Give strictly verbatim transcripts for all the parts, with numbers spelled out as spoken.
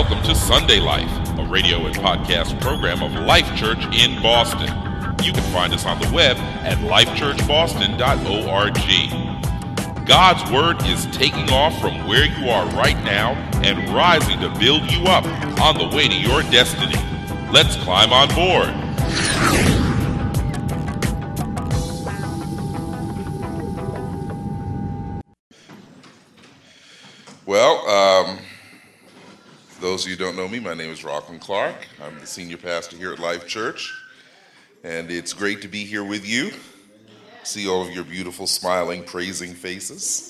Welcome to Sunday Life, a radio and podcast program of Life Church in Boston. You can find us on the web at life church boston dot org. God's Word is taking off from where you are right now and rising to build you up on the way to your destiny. Let's climb on board. Well, um, for those of you who don't know me, my name is Rockland Clark. I'm the senior pastor here at Life Church, and it's great to be here with you. See all of your beautiful, smiling, praising faces.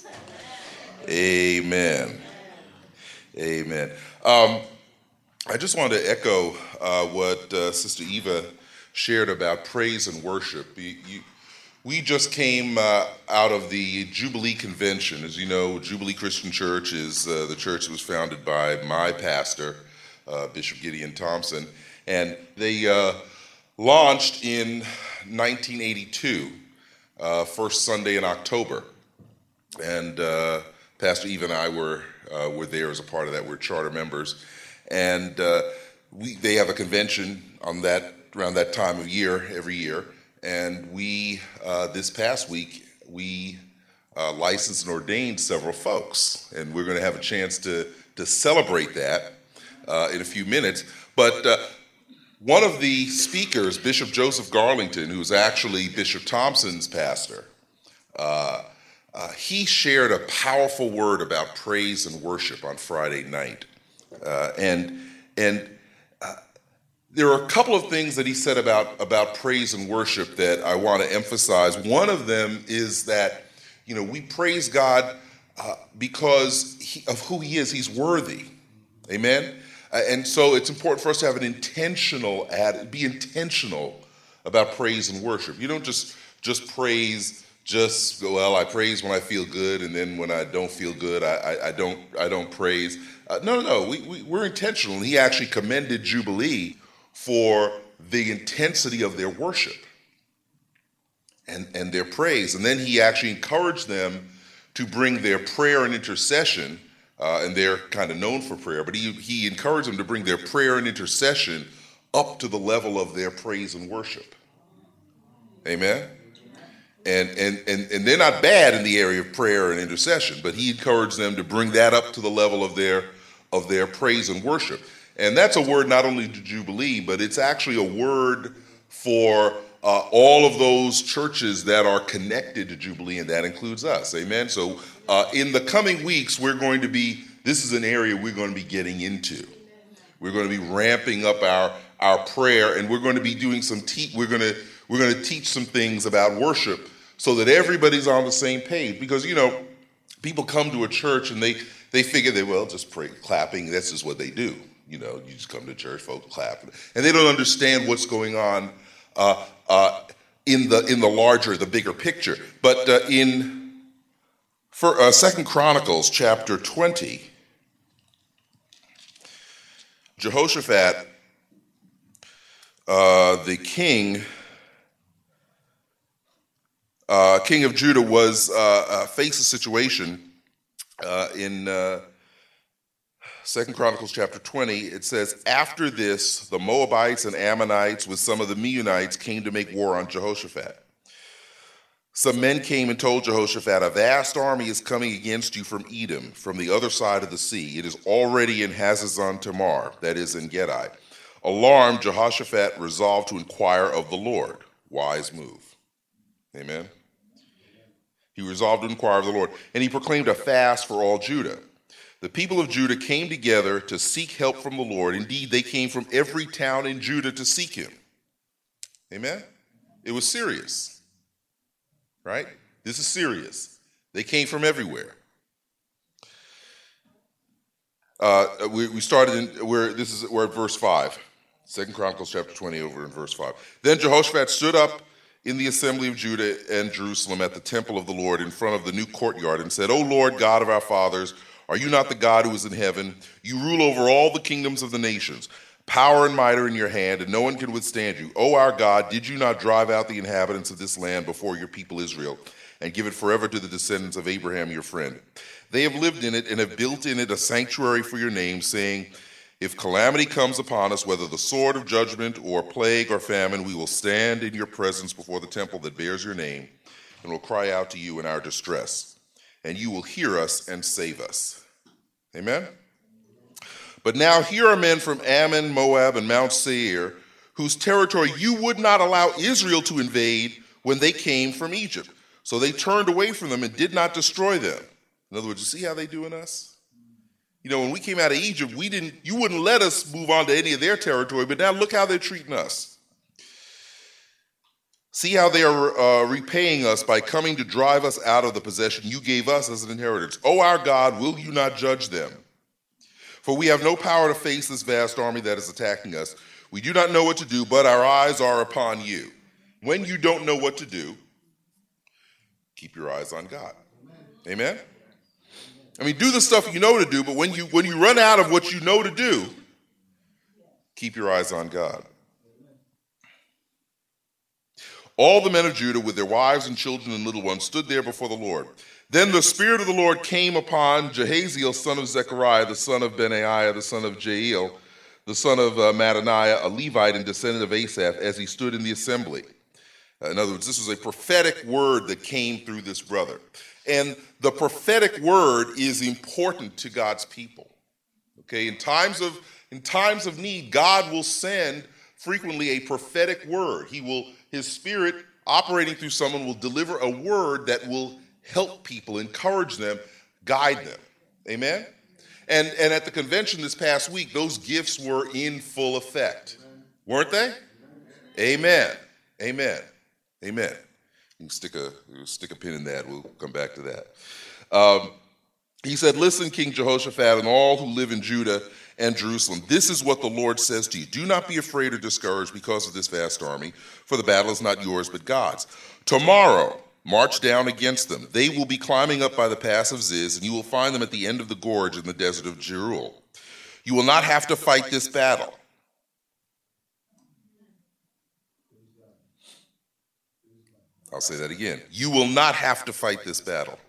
Amen. Amen. Um, I just wanted to echo uh, what uh, Sister Eva shared about praise and worship. You, you, we just came uh, out of the Jubilee Convention. As you know, Jubilee Christian Church is uh, the church that was founded by my pastor, uh, Bishop Gideon Thompson, and they uh, launched in nineteen eighty-two. Uh, first Sunday in October, and uh, Pastor Eve and I were uh, were there as a part of that. We're charter members, and uh, we they have a convention on that around that time of year every year. And we uh, this past week we uh, licensed and ordained several folks, and we're going to have a chance to to celebrate that uh, in a few minutes. But uh, one of the speakers, Bishop Joseph Garlington, who's actually Bishop Thompson's pastor, uh, uh, he shared a powerful word about praise and worship on Friday night. Uh, and and uh, there are a couple of things that he said about, about praise and worship that I want to emphasize. One of them is that, you know, we praise God uh, because he, of who he is. He's worthy. Amen? Uh, and so it's important for us to have an intentional, ad, be intentional about praise and worship. You don't just just praise, just go, well, I praise when I feel good, and then when I don't feel good, I, I, I don't I don't praise. Uh, no, no, no, we, we, we're intentional. And he actually commended Jubilee for the intensity of their worship and, and their praise. And then he actually encouraged them to bring their prayer and intercession. Uh, and they're kind of known for prayer, but he, he encouraged them to bring their prayer and intercession up to the level of their praise and worship. Amen? And, and, and, and they're not bad in the area of prayer and intercession, but he encouraged them to bring that up to the level of their, of their praise and worship. And that's a word not only to Jubilee, but it's actually a word for uh, all of those churches that are connected to Jubilee, and that includes us. Amen? So Uh, in the coming weeks, we're going to be, this is an area we're going to be getting into. We're going to be ramping up our, our prayer, and we're going to be doing some, te- we're going to, we're going to teach some things about worship so that everybody's on the same page. Because, you know, people come to a church and they, they figure they, well, just pray, clapping, that's just what they do. You know, you just come to church, folks clap. And they don't understand what's going on uh, uh, in the in the larger, the bigger picture. But uh, in For uh, Second Chronicles chapter twenty, Jehoshaphat, uh, the king, uh, king of Judah, was uh, uh, faced a situation uh, in uh, Second Chronicles chapter twenty. It says, after this, the Moabites and Ammonites with some of the Meunites came to make war on Jehoshaphat. Some men came and told Jehoshaphat, a vast army is coming against you from Edom, from the other side of the sea. It is already in Hazazon Tamar, that is in Gedi. Alarmed, Jehoshaphat resolved to inquire of the Lord. Wise move. Amen. He resolved to inquire of the Lord, and he proclaimed a fast for all Judah. The people of Judah came together to seek help from the Lord. Indeed, they came from every town in Judah to seek him. Amen. It was serious. Right? This is serious. They came from everywhere. Uh, we, we started in where this is we're at verse five. Second Chronicles chapter twenty, over in verse five. Then Jehoshaphat stood up in the assembly of Judah and Jerusalem at the temple of the Lord in front of the new courtyard and said, O Lord God of our fathers, are you not the God who is in heaven? You rule over all the kingdoms of the nations. Power and might are in your hand, and no one can withstand you. O our God, did you not drive out the inhabitants of this land before your people Israel, and give it forever to the descendants of Abraham your friend? They have lived in it and have built in it a sanctuary for your name, saying, If calamity comes upon us, whether the sword of judgment or plague or famine, we will stand in your presence before the temple that bears your name and will cry out to you in our distress, and you will hear us and save us. Amen? But now here are men from Ammon, Moab, and Mount Seir, whose territory you would not allow Israel to invade when they came from Egypt. So they turned away from them and did not destroy them. In other words, you see how they do in us? You know, when we came out of Egypt, we didn't. You wouldn't let us move on to any of their territory, but now look how they're treating us. See how they are uh, repaying us by coming to drive us out of the possession you gave us as an inheritance. O our God, will you not judge them? For we have no power to face this vast army that is attacking us. We do not know what to do, but our eyes are upon you. When you don't know what to do, keep your eyes on God. Amen? Amen? I mean, do the stuff you know to do, but when you when you run out of what you know to do, keep your eyes on God. All the men of Judah with their wives and children and little ones stood there before the Lord. Then the Spirit of the Lord came upon Jahaziel, son of Zechariah, the son of Benaiah, the son of Jael, the son of uh, Mattaniah, a Levite and descendant of Asaph, as he stood in the assembly. Uh, in other words, this was a prophetic word that came through this brother. And the prophetic word is important to God's people. Okay, in times of in times of need, God will send frequently a prophetic word. He will, his Spirit operating through someone will deliver a word that will help people, encourage them, guide them. Amen? And, and at the convention this past week, those gifts were in full effect. Weren't they? Amen. Amen. Amen. You can stick a, stick a pin in that. We'll come back to that. Um, he said, listen, King Jehoshaphat and all who live in Judah and Jerusalem, this is what the Lord says to you. Do not be afraid or discouraged because of this vast army, for the battle is not yours but God's. Tomorrow, march down against them. They will be climbing up by the pass of Ziz, and you will find them at the end of the gorge in the desert of Jeruel. You will not have to fight this battle. I'll say that again. You will not have to fight this battle.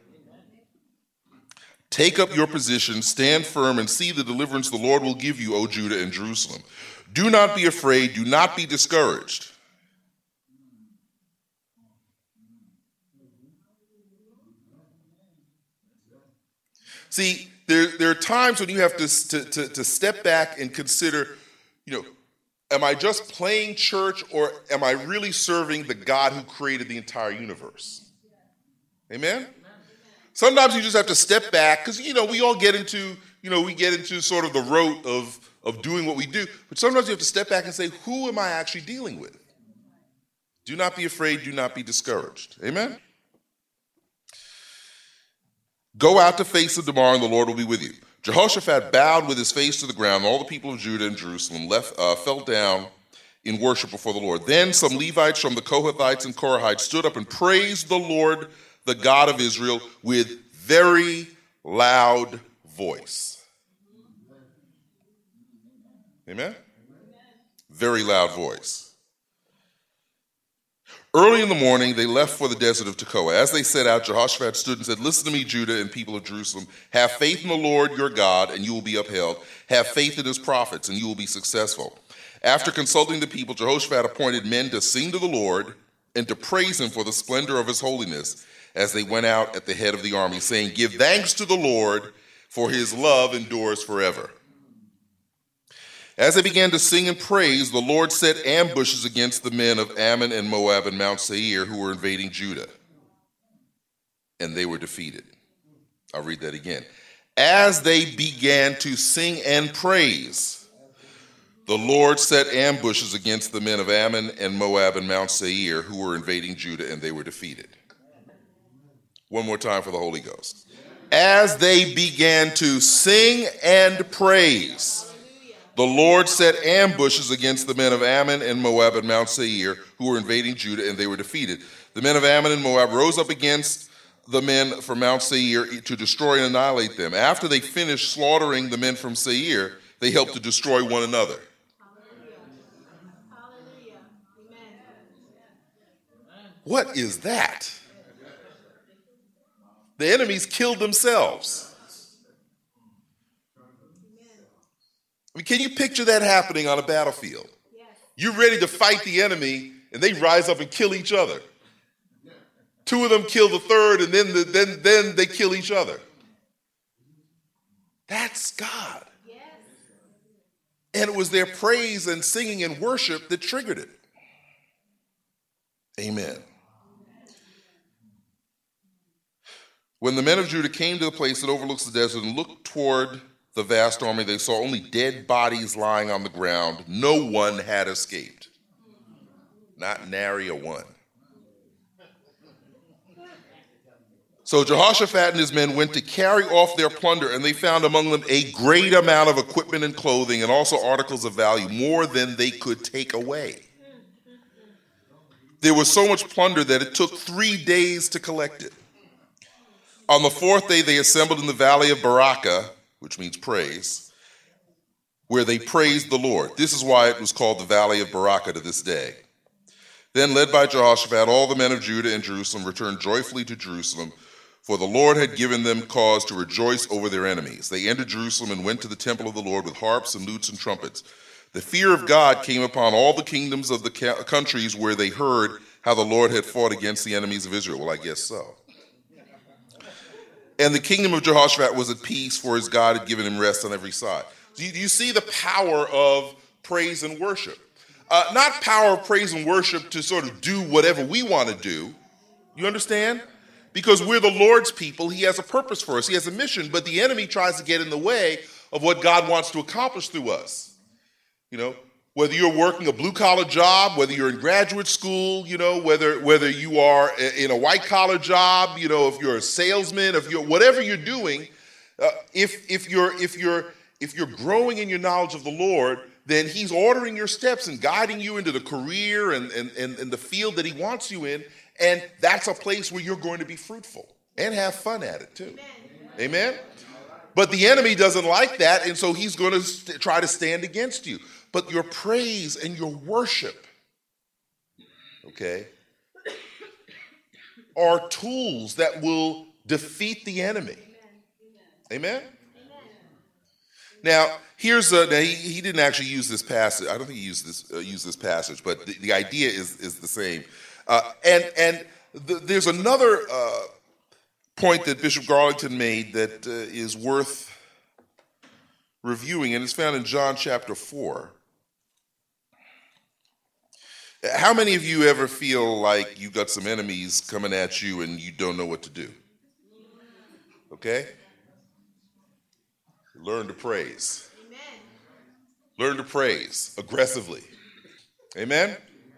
Take up your position, stand firm, and see the deliverance the Lord will give you, O Judah and Jerusalem. Do not be afraid, do not be discouraged. See, there, there are times when you have to, to, to, to step back and consider, you know, am I just playing church or am I really serving the God who created the entire universe? Amen? Sometimes you just have to step back because, you know, we all get into, you know, we get into sort of the rote of, of doing what we do. But sometimes you have to step back and say, who am I actually dealing with? Do not be afraid. Do not be discouraged. Amen? Go out to face them tomorrow and the Lord will be with you. Jehoshaphat bowed with his face to the ground. All the people of Judah and Jerusalem left, uh, fell down in worship before the Lord. Then some Levites from the Kohathites and Korahites stood up and praised the Lord, the God of Israel, with very loud voice. Amen? Very loud voice. Early in the morning, they left for the desert of Tekoa. As they set out, Jehoshaphat stood and said, listen to me, Judah and people of Jerusalem. Have faith in the Lord your God, and you will be upheld. Have faith in his prophets, and you will be successful. After consulting the people, Jehoshaphat appointed men to sing to the Lord and to praise him for the splendor of his holiness as they went out at the head of the army, saying, give thanks to the Lord, for his love endures forever. As they began to sing and praise, the Lord set ambushes against the men of Ammon and Moab and Mount Seir who were invading Judah, and they were defeated. I'll read that again. As they began to sing and praise, the Lord set ambushes against the men of Ammon and Moab and Mount Seir who were invading Judah, and they were defeated. One more time for the Holy Ghost. As they began to sing and praise, the Lord set ambushes against the men of Ammon and Moab and Mount Seir who were invading Judah, and they were defeated. The men of Ammon and Moab rose up against the men from Mount Seir to destroy and annihilate them. After they finished slaughtering the men from Seir, they helped to destroy one another. Hallelujah. Amen. What is that? The enemies killed themselves. I mean, can you picture that happening on a battlefield? Yes. You're ready to fight the enemy, and they rise up and kill each other. Two of them kill the third, and then, the, then, then they kill each other. That's God. Yes. And it was their praise and singing and worship that triggered it. Amen. When the men of Judah came to the place that overlooks the desert and looked toward the vast army, they saw only dead bodies lying on the ground. No one had escaped. Not nary a one. So Jehoshaphat and his men went to carry off their plunder, and they found among them a great amount of equipment and clothing, and also articles of value, more than they could take away. There was so much plunder that it took three days to collect it. On the fourth day, they assembled in the valley of Barakah, which means praise, where they praised the Lord. This is why it was called the valley of Barakah to this day. Then, led by Jehoshaphat, all the men of Judah and Jerusalem returned joyfully to Jerusalem, for the Lord had given them cause to rejoice over their enemies. They entered Jerusalem and went to the temple of the Lord with harps and lutes and trumpets. The fear of God came upon all the kingdoms of the countries where they heard how the Lord had fought against the enemies of Israel. Well, I guess so. And the kingdom of Jehoshaphat was at peace, for his God had given him rest on every side. Do you, do you see the power of praise and worship? Uh, not power of praise and worship to sort of do whatever we want to do. You understand? Because we're the Lord's people. He has a purpose for us. He has a mission, but the enemy tries to get in the way of what God wants to accomplish through us. You know, whether you're working a blue-collar job, whether you're in graduate school, you know, whether whether you are in a white-collar job, you know, if you're a salesman, if you're whatever you're doing, uh, if if you're if you're if you're growing in your knowledge of the Lord, then he's ordering your steps and guiding you into the career and and, and, and the field that he wants you in. And that's a place where you're going to be fruitful and have fun at it too. Amen? Amen? But the enemy doesn't like that, and so he's going to st- try to stand against you. But your praise and your worship, okay, are tools that will defeat the enemy. Amen? Amen? Now, here's a, now he, he didn't actually use this passage. I don't think he used this, uh, used this passage, but the, the idea is, is the same. Uh, and and the, there's another uh, point that Bishop Garlington made that uh, is worth reviewing, and it's found in John chapter four. How many of you ever feel like you got some enemies coming at you and you don't know what to do? Okay? Learn to praise. Amen. Learn to praise aggressively. Amen?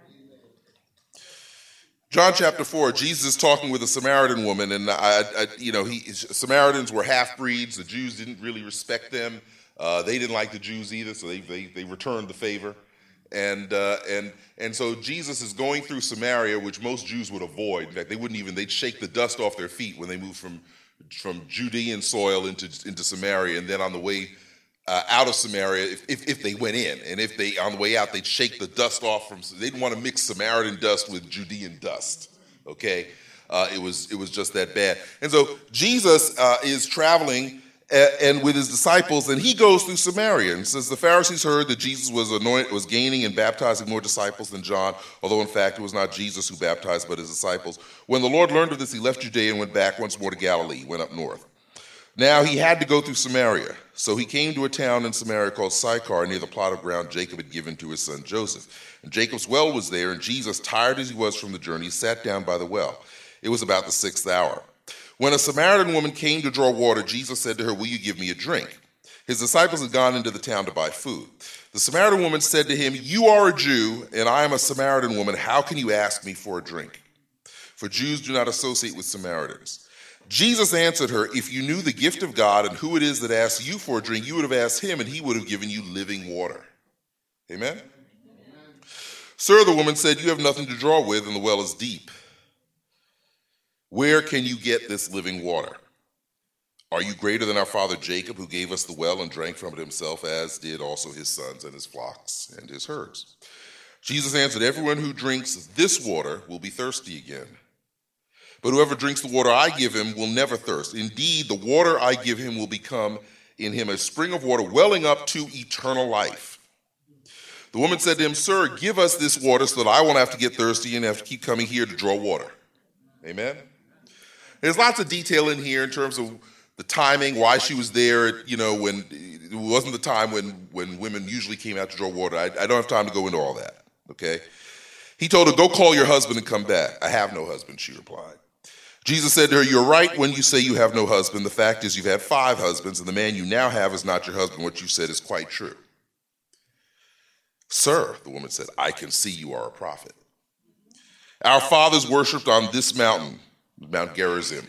John chapter four, Jesus is talking with a Samaritan woman, and I, I you know, he, Samaritans were half-breeds. The Jews didn't really respect them. Uh, they didn't like the Jews either, so they they, they returned the favor. And uh, and and so Jesus is going through Samaria, which most Jews would avoid. In fact, they wouldn't even, they'd shake the dust off their feet when they moved from from Judean soil into into Samaria, and then on the way uh, out of Samaria, if, if if they went in, and if they on the way out, they'd shake the dust off from. They didn't want to mix Samaritan dust with Judean dust. Okay, uh, it was it was just that bad. And so Jesus uh, is traveling and with his disciples, and he goes through Samaria. And says the Pharisees heard that Jesus was anointed, was gaining and baptizing more disciples than John, although in fact it was not Jesus who baptized but his disciples. When the Lord learned of this, he left Judea and went back once more to Galilee, went up north. Now he had to go through Samaria, so he came to a town in Samaria called Sychar, near the plot of ground Jacob had given to his son Joseph. And Jacob's well was there, and Jesus, tired as he was from the journey, sat down by the well. It was about the sixth hour. When a Samaritan woman came to draw water, Jesus said to her, "Will you give me a drink?" His disciples had gone into the town to buy food. The Samaritan woman said to him, "You are a Jew, and I am a Samaritan woman. How can you ask me for a drink?" For Jews do not associate with Samaritans. Jesus answered her, "If you knew the gift of God and who it is that asks you for a drink, you would have asked him, and he would have given you living water." Amen? Amen. "Sir," the woman said, "you have nothing to draw with, and the well is deep. Where can you get this living water? Are you greater than our father Jacob, who gave us the well and drank from it himself, as did also his sons and his flocks and his herds?" Jesus answered, "Everyone who drinks this water will be thirsty again. But whoever drinks the water I give him will never thirst. Indeed, the water I give him will become in him a spring of water welling up to eternal life. The woman said to him, Sir, give us this water so that I won't have to get thirsty and have to keep coming here to draw water. Amen? There's lots of detail in here in terms of the timing, why she was there, you know, when it wasn't the time when, when women usually came out to draw water. I, I don't have time to go into all that, okay? He told her, go call your husband and come back. I have no husband, she replied. Jesus said to her, you're right when you say you have no husband. The fact is you've had five husbands, and the man you now have is not your husband. What you said is quite true. Sir, the woman said, I can see you are a prophet. Our fathers worshipped on this mountain, Mount Gerizim,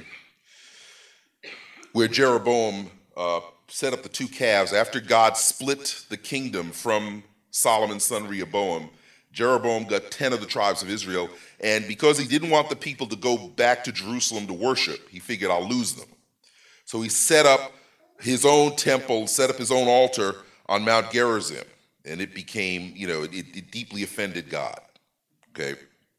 where Jeroboam uh, set up the two calves. After God split the kingdom from Solomon's son Rehoboam, Jeroboam got ten of the tribes of Israel, and because he didn't want the people to go back to Jerusalem to worship, he figured I'll lose them. So he set up his own temple, set up his own altar on Mount Gerizim, and it became, you know, it, it deeply offended God, okay?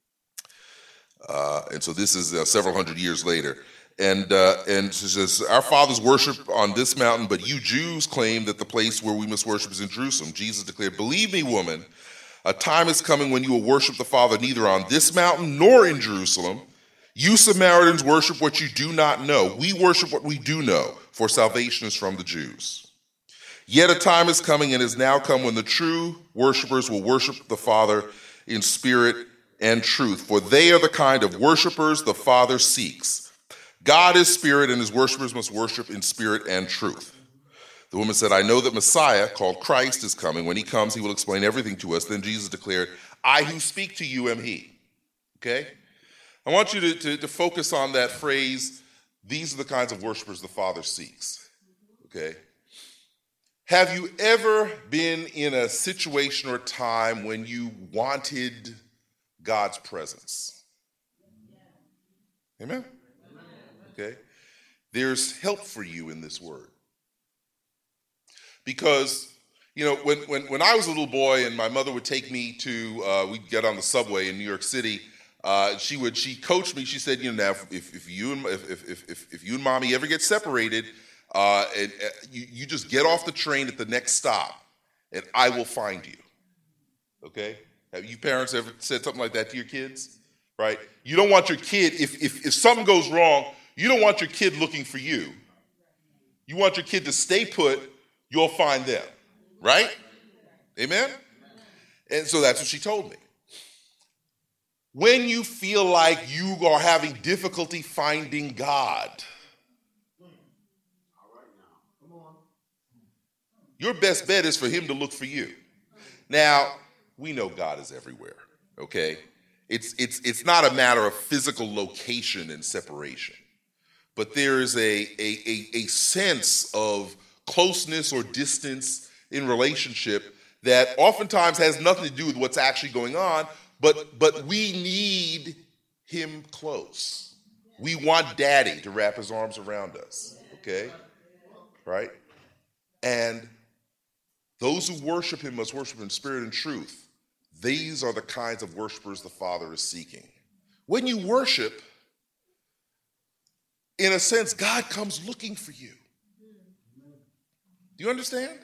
Uh, and so this is uh, several hundred years later. And uh, and she says, our fathers worship on this mountain, but you Jews claim that the place where we must worship is in Jerusalem. Jesus declared, believe me, woman, a time is coming when you will worship the Father neither on this mountain nor in Jerusalem. You Samaritans worship what you do not know. We worship what we do know, for salvation is from the Jews. Yet a time is coming and is now come when the true worshipers will worship the Father in spirit and truth, for they are the kind of worshipers the Father seeks. God is spirit, and his worshipers must worship in spirit and truth. The woman said, I know that Messiah, called Christ, is coming. When he comes, he will explain everything to us. Then Jesus declared, I who speak to you am he. Okay? I want you to, to, to focus on that phrase, these are the kinds of worshipers the Father seeks. Okay? Have you ever been in a situation or time when you wanted God's presence? Amen? Okay? There's help for you in this word. Because, you know, when, when, when I was a little boy and my mother would take me to, uh, we'd get on the subway in New York City, uh, she would, she coached me, she said, you know, now, if, if, you, and, if, if, if, if you and mommy ever get separated, uh, and, uh, you, you just get off the train at the next stop, and I will find you. Okay? Have you parents ever said something like that to your kids? Right? You don't want your kid, if, if, if something goes wrong, you don't want your kid looking for you. You want your kid to stay put, you'll find them. Right? Amen? And so that's what she told me. When you feel like you are having difficulty finding God, your best bet is for him to look for you. Now, we know God is everywhere, okay? It's, it's, it's not a matter of physical location and separation, but there is a, a, a, a sense of closeness or distance in relationship that oftentimes has nothing to do with what's actually going on, but, but we need him close. We want daddy to wrap his arms around us, okay? Right? And those who worship him must worship in spirit and truth. These are the kinds of worshipers the Father is seeking. When you worship, in a sense, God comes looking for you. Do you understand?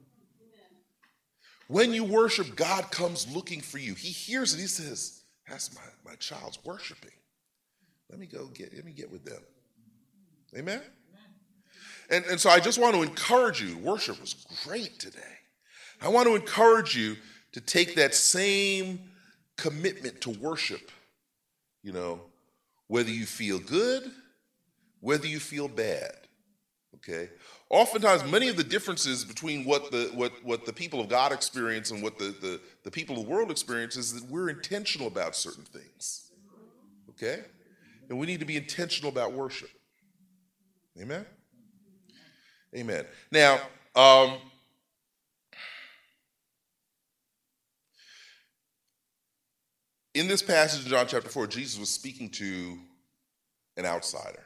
When you worship, God comes looking for you. He hears it. He says, that's my, my child's worshiping. Let me go get, let me get with them. Amen? And, and so I just want to encourage you. Worship was great today. I want to encourage you to take that same commitment to worship, you know, whether you feel good, whether you feel bad, okay? Oftentimes, many of the differences between what the what, what the people of God experience and what the, the, the people of the world experience is that we're intentional about certain things, okay? And we need to be intentional about worship. Amen? Amen. Now, um, in this passage in John chapter four, Jesus was speaking to an outsider.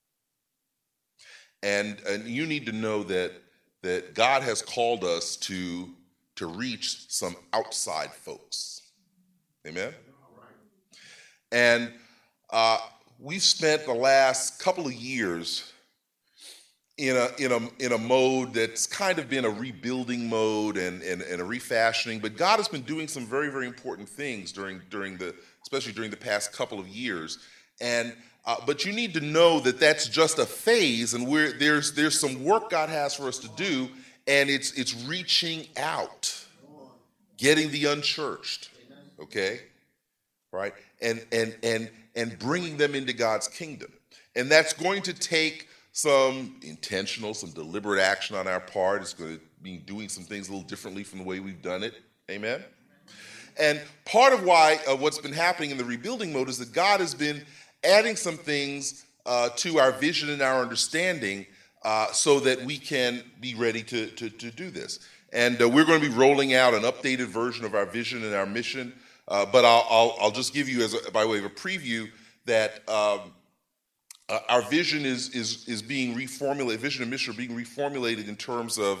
And, and you need to know that, that God has called us to, to reach some outside folks. Amen? And uh, we've spent the last couple of years in a in a in a mode that's kind of been a rebuilding mode and, and, and a refashioning. But God has been doing some very, very important things during during the especially during the past couple of years. And uh, but you need to know that that's just a phase, and we're there's there's some work God has for us to do, and it's it's reaching out, getting the unchurched, okay, right, and and and and bringing them into God's kingdom, and that's going to take some intentional, some deliberate action on our part. It's going to be doing some things a little differently from the way we've done it. Amen? And part of why uh, what's been happening in the rebuilding mode is that God has been adding some things uh, to our vision and our understanding uh, so that we can be ready to, to, to do this. And uh, we're going to be rolling out an updated version of our vision and our mission. Uh, but I'll, I'll, I'll just give you, as a, by way of a preview, that um, Uh, our vision is is is being reformulated. Vision and mission are being reformulated in terms of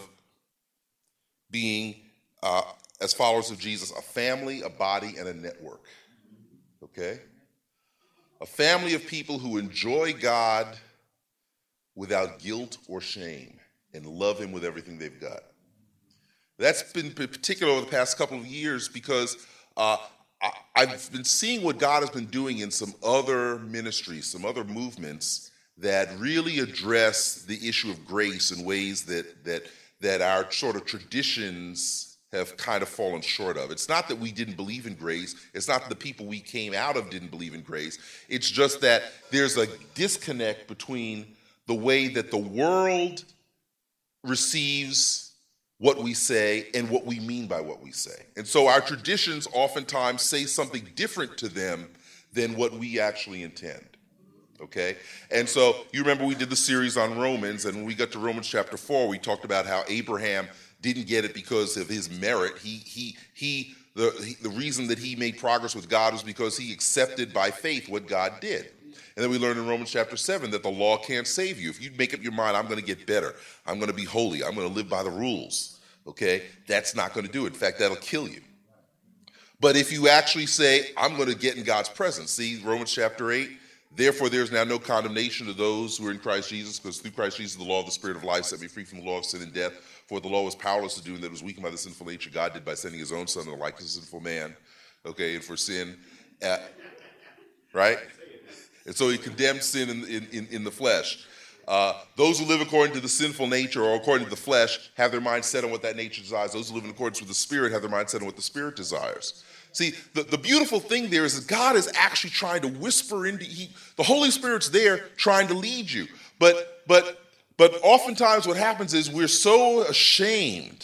being, uh, as followers of Jesus, a family, a body, and a network. Okay, a family of people who enjoy God without guilt or shame and love Him with everything they've got. That's been particular over the past couple of years because Uh, I've been seeing what God has been doing in some other ministries, some other movements that really address the issue of grace in ways that that that our sort of traditions have kind of fallen short of. It's not that we didn't believe in grace. It's not that the people we came out of didn't believe in grace. It's just that there's a disconnect between the way that the world receives what we say and what we mean by what we say. And so our traditions oftentimes say something different to them than what we actually intend, okay? And so you remember we did the series on Romans, and when we got to Romans chapter four, we talked about how Abraham didn't get it because of his merit. He, he, he, the, he, the reason that he made progress with God was because he accepted by faith what God did. And then we learned in Romans chapter seven that the law can't save you. If you make up your mind, I'm going to get better, I'm going to be holy, I'm going to live by the rules, okay, that's not going to do it. In fact, that'll kill you. But if you actually say, I'm going to get in God's presence, see Romans chapter eight, therefore there is now no condemnation to those who are in Christ Jesus, because through Christ Jesus the law of the Spirit of life set me free from the law of sin and death. For the law was powerless to do, and that it was weakened by the sinful nature God did by sending His own Son in the likeness of a sinful man, okay, and for sin, uh, right? And so He condemned sin in, in, in the flesh. Uh, those who live according to the sinful nature or according to the flesh have their mind set on what that nature desires. Those who live in accordance with the Spirit have their mind set on what the Spirit desires. See, the, the beautiful thing there is that God is actually trying to whisper into he, the Holy Spirit's there trying to lead you. But but but oftentimes what happens is we're so ashamed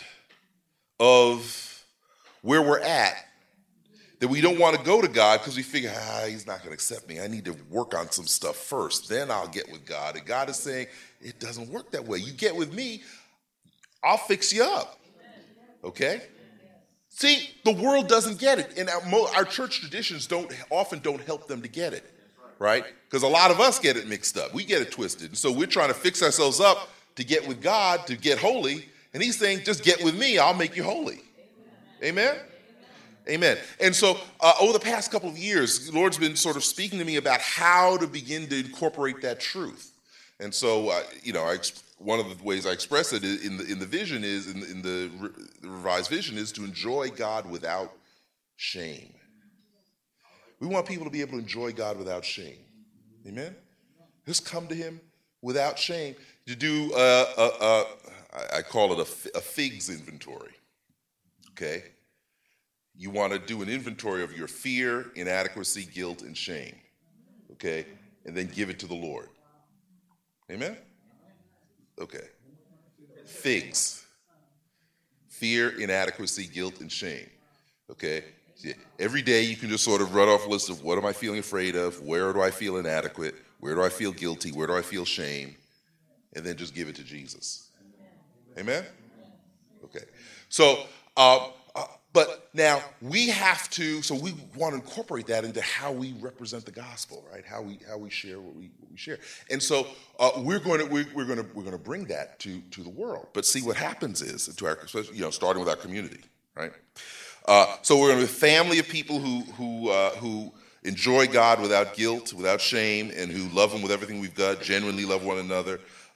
of where we're at that we don't want to go to God because we figure, ah, He's not going to accept me. I need to work on some stuff first. Then I'll get with God. And God is saying, it doesn't work that way. You get with me, I'll fix you up. Okay? See, the world doesn't get it. And our, our church traditions don't often don't help them to get it. Right? Because a lot of us get it mixed up. We get it twisted. And so we're trying to fix ourselves up to get with God, to get holy. And He's saying, just get with me, I'll make you holy. Amen? Amen. And so uh, over the past couple of years, the Lord's been sort of speaking to me about how to begin to incorporate that truth. And so, uh, you know, I, one of the ways I express it in the, in the vision is, in the, in the, re, the revised vision is to enjoy God without shame. We want people to be able to enjoy God without shame. Amen? Just come to Him without shame. To do, uh, uh, uh, I call it a, a figs inventory, okay? You want to do an inventory of your fear, inadequacy, guilt, and shame, okay? And then give it to the Lord. Amen? Okay. Figs. Fear, inadequacy, guilt, and shame, okay? Every day you can just sort of run off a list of what am I feeling afraid of, where do I feel inadequate, where do I feel guilty, where do I feel shame, and then just give it to Jesus. Amen? Okay. So, uh, uh, but now we have to, so we want to incorporate that into how we represent the gospel, right? How we how we share what we what we share, and so uh, we're going to we're, we're going to we're going to bring that to to the world. But see, what happens is to our, you know, starting with our community, right? Uh, so we're going to be a family of people who who uh, who enjoy God without guilt, without shame, and who love Him with everything we've got, genuinely love one another.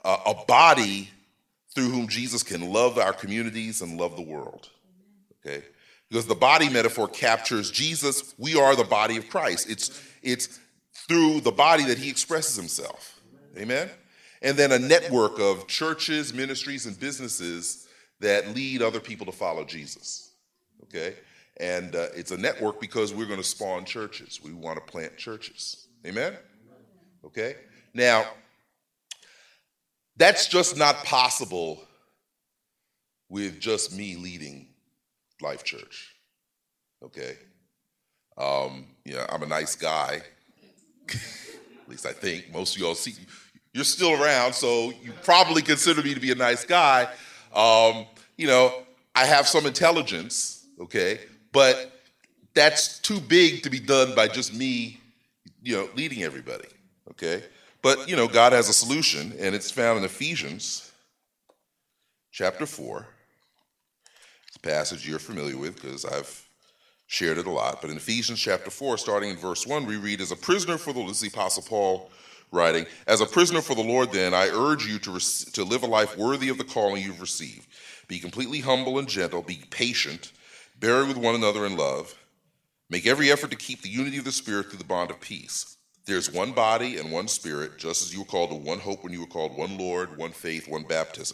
uh, a body through whom Jesus can love our communities and love the world. Okay? Because the body metaphor captures Jesus. We are the body of Christ. It's, it's through the body that he expresses himself. Amen? And then a network of churches, ministries, and businesses that lead other people to follow Jesus. Okay? And uh, it's a network because we're going to spawn churches. We want to plant churches. Amen? Okay? Now, that's just not possible with just me leading Life Church. Okay? Um, yeah, I'm a nice guy. At least I think. Most of y'all see, you're still around, so you probably consider me to be a nice guy. Um, you know, I have some intelligence, okay? But that's too big to be done by just me, you know, leading everybody, okay? But, you know, God has a solution, and it's found in Ephesians chapter four. It's a passage you're familiar with because I've shared it a lot. But in Ephesians chapter four, starting in verse one, we read, as a prisoner for the, this is the Apostle Paul writing, as a prisoner for the Lord, then, I urge you to, rec- to live a life worthy of the calling you've received. Be completely humble and gentle, be patient, bear with one another in love. Make every effort to keep the unity of the Spirit through the bond of peace. There's one body and one Spirit, just as you were called to one hope when you were called, one Lord, one faith, one baptism.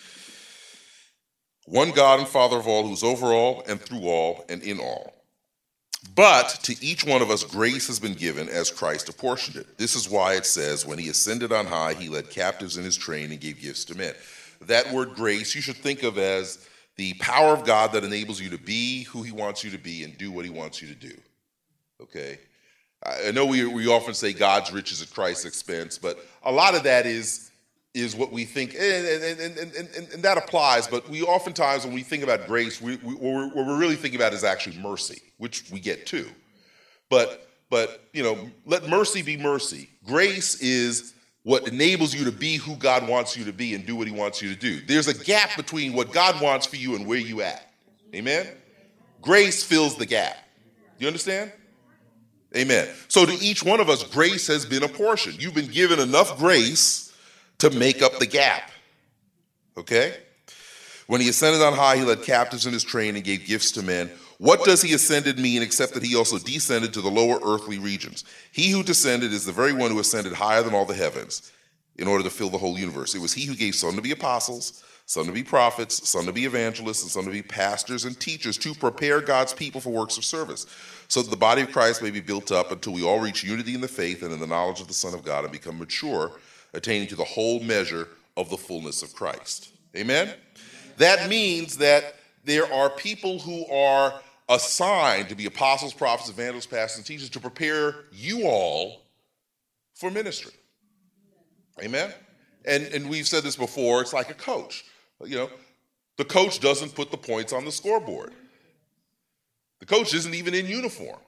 One God and Father of all, who's over all and through all and in all. But to each one of us grace has been given as Christ apportioned it. This is why it says, when he ascended on high, he led captives in his train and gave gifts to men. That word grace you should think of as the power of God that enables you to be who he wants you to be and do what he wants you to do. Okay? I know we, we often say God's riches at Christ's expense, but a lot of that is, is what we think, and, and, and, and, and that applies, but we oftentimes, when we think about grace, we, we, what we're really thinking about is actually mercy, which we get too. But, but you know, let mercy be mercy. Grace is what enables you to be who God wants you to be and do what he wants you to do. There's a gap between what God wants for you and where you at. Amen? Grace fills the gap. You understand? Amen. So to each one of us, grace has been apportioned. You've been given enough grace to make up the gap. Okay? When he ascended on high, he led captives in his train and gave gifts to men. What does he ascended mean except that he also descended to the lower earthly regions? He who descended is the very one who ascended higher than all the heavens in order to fill the whole universe. It was he who gave some to be apostles, some to be prophets, some to be evangelists, and some to be pastors and teachers to prepare God's people for works of service, so that the body of Christ may be built up until we all reach unity in the faith and in the knowledge of the Son of God and become mature, attaining to the whole measure of the fullness of Christ. Amen? That means that there are people who are assigned to be apostles, prophets, evangelists, pastors, and teachers to prepare you all for ministry. Amen? And, and we've said this before, it's like a coach. You know, the coach doesn't put the points on the scoreboard. The coach isn't even in uniform.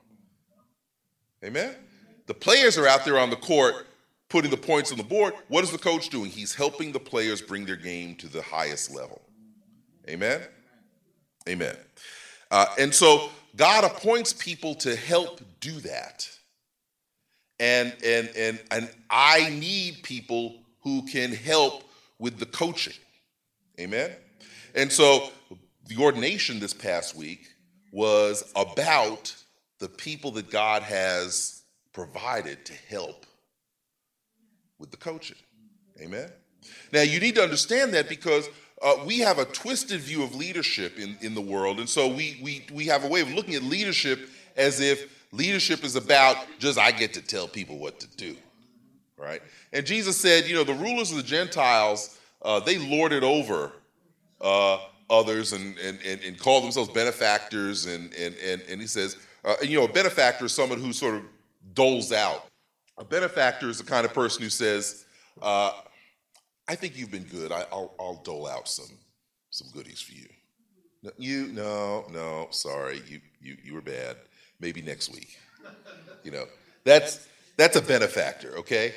Amen? The players are out there on the court putting the points on the board. What is the coach doing? He's helping the players bring their game to the highest level. Amen? Amen. Uh, and so God appoints people to help do that. And, and, and, and I need people who can help with the coaching. Amen? And so the ordination this past week was about the people that God has provided to help with the coaching. Amen? Now, you need to understand that because uh, we have a twisted view of leadership in, in the world. And so we, we, we have a way of looking at leadership as if leadership is about just I get to tell people what to do, right? And Jesus said, you know, the rulers of the Gentiles, uh, they lord it over uh, others and, and, and, and call themselves benefactors. And, and, and, and he says, uh, you know, a benefactor is someone who sort of doles out. A benefactor is the kind of person who says, uh, I think you've been good. I, I'll, I'll dole out some some goodies for you. No, you, no, no, sorry, you, you, you were bad. Maybe next week. You know, that's that's a benefactor, okay?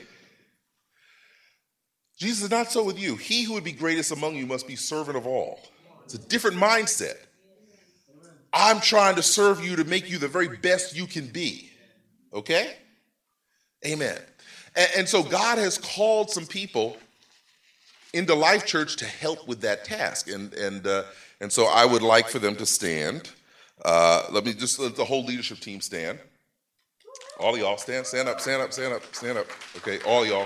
Jesus is not so with you. He who would be greatest among you must be servant of all. It's a different mindset. I'm trying to serve you to make you the very best you can be, okay? Amen. And, and so God has called some people into Life Church to help with that task. And and uh, and so I would like for them to stand. Uh, let me just let the whole leadership team stand. All of y'all stand, stand up, stand up, stand up, stand up. Okay, all y'all.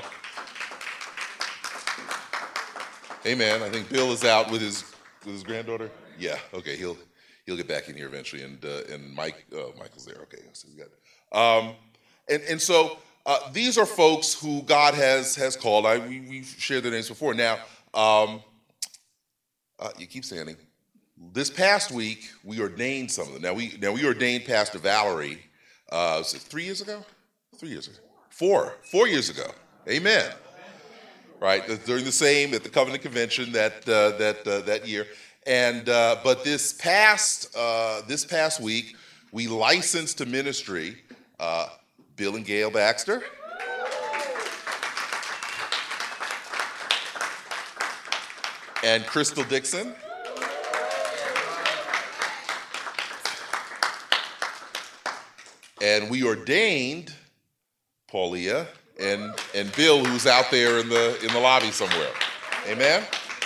Amen. I think Bill is out with his with his granddaughter. Yeah. Okay. He'll he'll get back in here eventually. And uh, and Mike oh, Michael's there. Okay. So we got. Um, and and so uh, these are folks who God has has called. I we, we've shared their names before. Now um, uh, you keep standing. This past week we ordained some of them. Now we now we ordained Pastor Valerie. Uh, was it three years ago? Three years ago. Four. Four years ago. Amen. Right, during the same at the Covenant Convention that uh, that uh, that year, and uh, but this past uh, this past week we licensed to ministry uh, Bill and Gail Baxter, and Crystal Dixon, and we ordained Paulia and and Bill, who's out there in the in the lobby somewhere. Amen.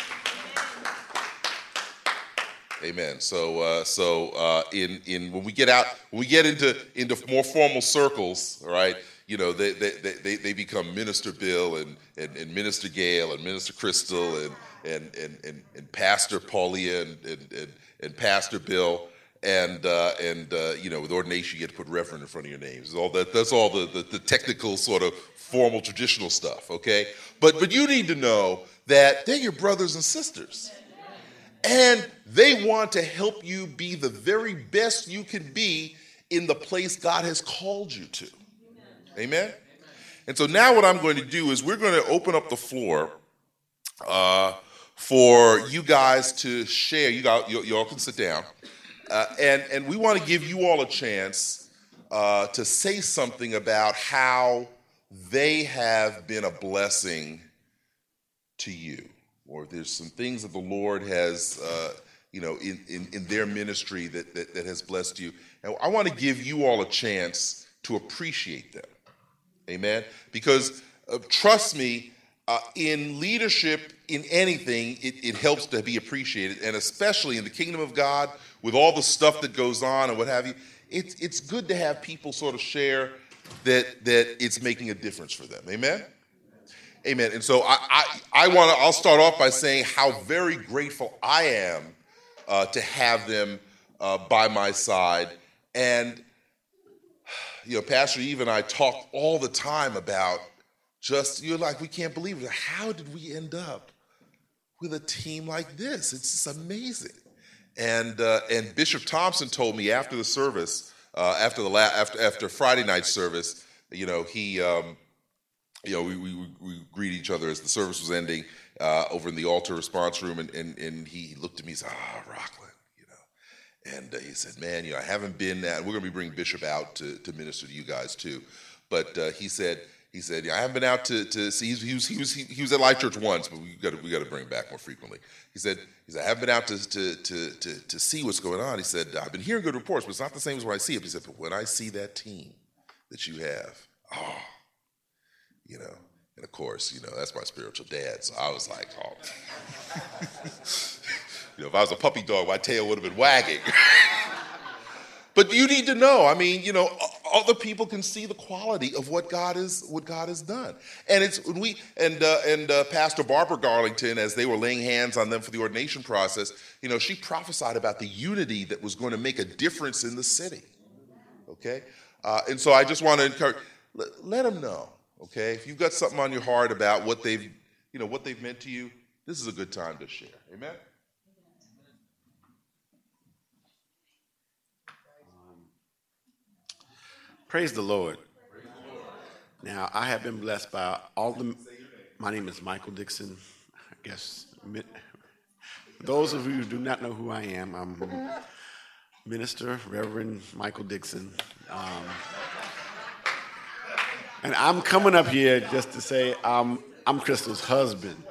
Amen. So uh, so uh, in in when we get out when we get into into more formal circles, all right, you know, they they they, they become Minister Bill and, and, and Minister Gail and Minister Crystal and and and and, and Pastor Paulia and, and and and Pastor Bill. And uh, and uh, you know, with ordination, you get to put Reverend in front of your names. All that that's all the, the the technical sort of formal traditional stuff. Okay, but but you need to know that they're your brothers and sisters, and they want to help you be the very best you can be in the place God has called you to. Amen. And so now what I'm going to do is we're going to open up the floor uh, for you guys to share. You got you, you all can sit down. Uh, and, and we want to give you all a chance uh, to say something about how they have been a blessing to you, or if there's some things that the Lord has, uh, you know, in, in, in their ministry that, that, that has blessed you. And I want to give you all a chance to appreciate them. Amen? Because uh, trust me, uh, in leadership, in anything, it, it helps to be appreciated, and especially in the kingdom of God, with all the stuff that goes on and what have you, it's it's good to have people sort of share that that it's making a difference for them. Amen? Amen. And so I I, I want to, I'll start off by saying how very grateful I am uh, to have them uh, by my side. And, you know, Pastor Eve and I talk all the time about just, you're like, we can't believe it. How did we end up with a team like this? It's just amazing. And uh, and Bishop Thompson told me after the service, uh, after the la- after after Friday night service, you know, he, um, you know, we, we we greeted each other as the service was ending uh, over in the altar response room, and and, and he looked at me and said, "Ah, oh, Rockland," you know, and uh, he said, "Man, you know, I haven't been at. We're going to be bringing Bishop out to to minister to you guys too," but uh, he said. He said, yeah, I haven't been out to, to see, he was, he, was, he, he was at Life Church once, but we got to we got to bring him back more frequently. He said, he said, I haven't been out to, to, to, to, to see what's going on. He said, I've been hearing good reports, but it's not the same as when I see it. He said, but when I see that team that you have, oh, you know, and of course, you know, that's my spiritual dad. So I was like, oh, you know, if I was a puppy dog, my tail would have been wagging. But you need to know, I mean, you know, other people can see the quality of what God is, what God has done. And it's when we and uh, and uh, Pastor Barbara Garlington, as they were laying hands on them for the ordination process, you know, she prophesied about the unity that was going to make a difference in the city. Okay, uh, and so I just want to encourage, let, let them know. Okay, if you've got something on your heart about what they've, you know, what they've meant to you, this is a good time to share. Amen. Praise the Lord. Praise the Lord. Now, I have been blessed by all the, my name is Michael Dixon. I guess, those of you who do not know who I am, I'm Minister Reverend Michael Dixon. Um, and I'm coming up here just to say um, I'm Crystal's husband,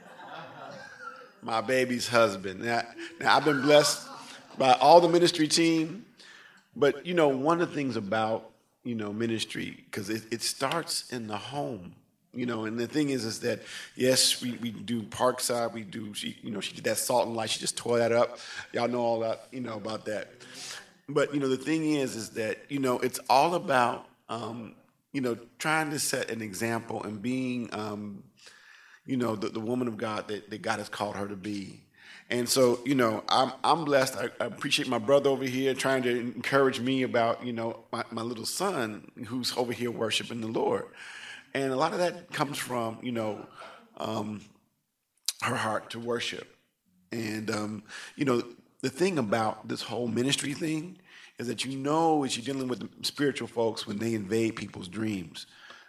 my baby's husband. Now, now, I've been blessed by all the ministry team, but, you know, one of the things about you know, ministry, because it, it starts in the home. You know, and the thing is, is that yes, we, we do Parkside, we do she, you know, she did that Salt and Light, she just tore that up. Y'all know all that, you know, about that. But you know, the thing is, is that you know, it's all about um, you know, trying to set an example and being, um, you know, the, the woman of God that, that God has called her to be. And so, you know, I'm I'm blessed. I, I appreciate my brother over here trying to encourage me about, you know, my, my little son who's over here worshiping the Lord. And a lot of that comes from, you know, um, her heart to worship. And, um, you know, the thing about this whole ministry thing is that you know as you're dealing with the spiritual folks when they invade people's dreams.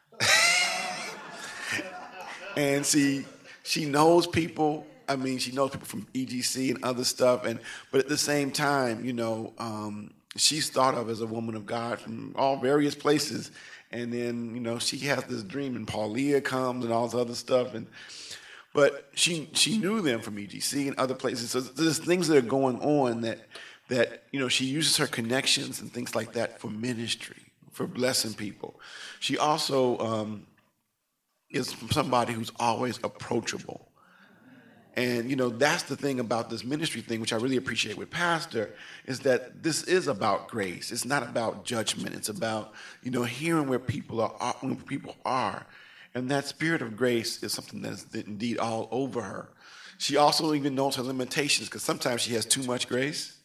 And see, she knows people. I mean, she knows people from E G C and other stuff. And but at the same time, you know, um, she's thought of as a woman of God from all various places. And then, you know, she has this dream, and Paulia comes and all this other stuff. And but she she knew them from E G C and other places. So there's things that are going on that that you know she uses her connections and things like that for ministry, for blessing people. She also um, is somebody who's always approachable. And, you know, that's the thing about this ministry thing, which I really appreciate with Pastor, is that this is about grace. It's not about judgment. It's about, you know, hearing where people are, where people are. And that spirit of grace is something that's indeed all over her. She also even knows her limitations, because sometimes she has too much grace.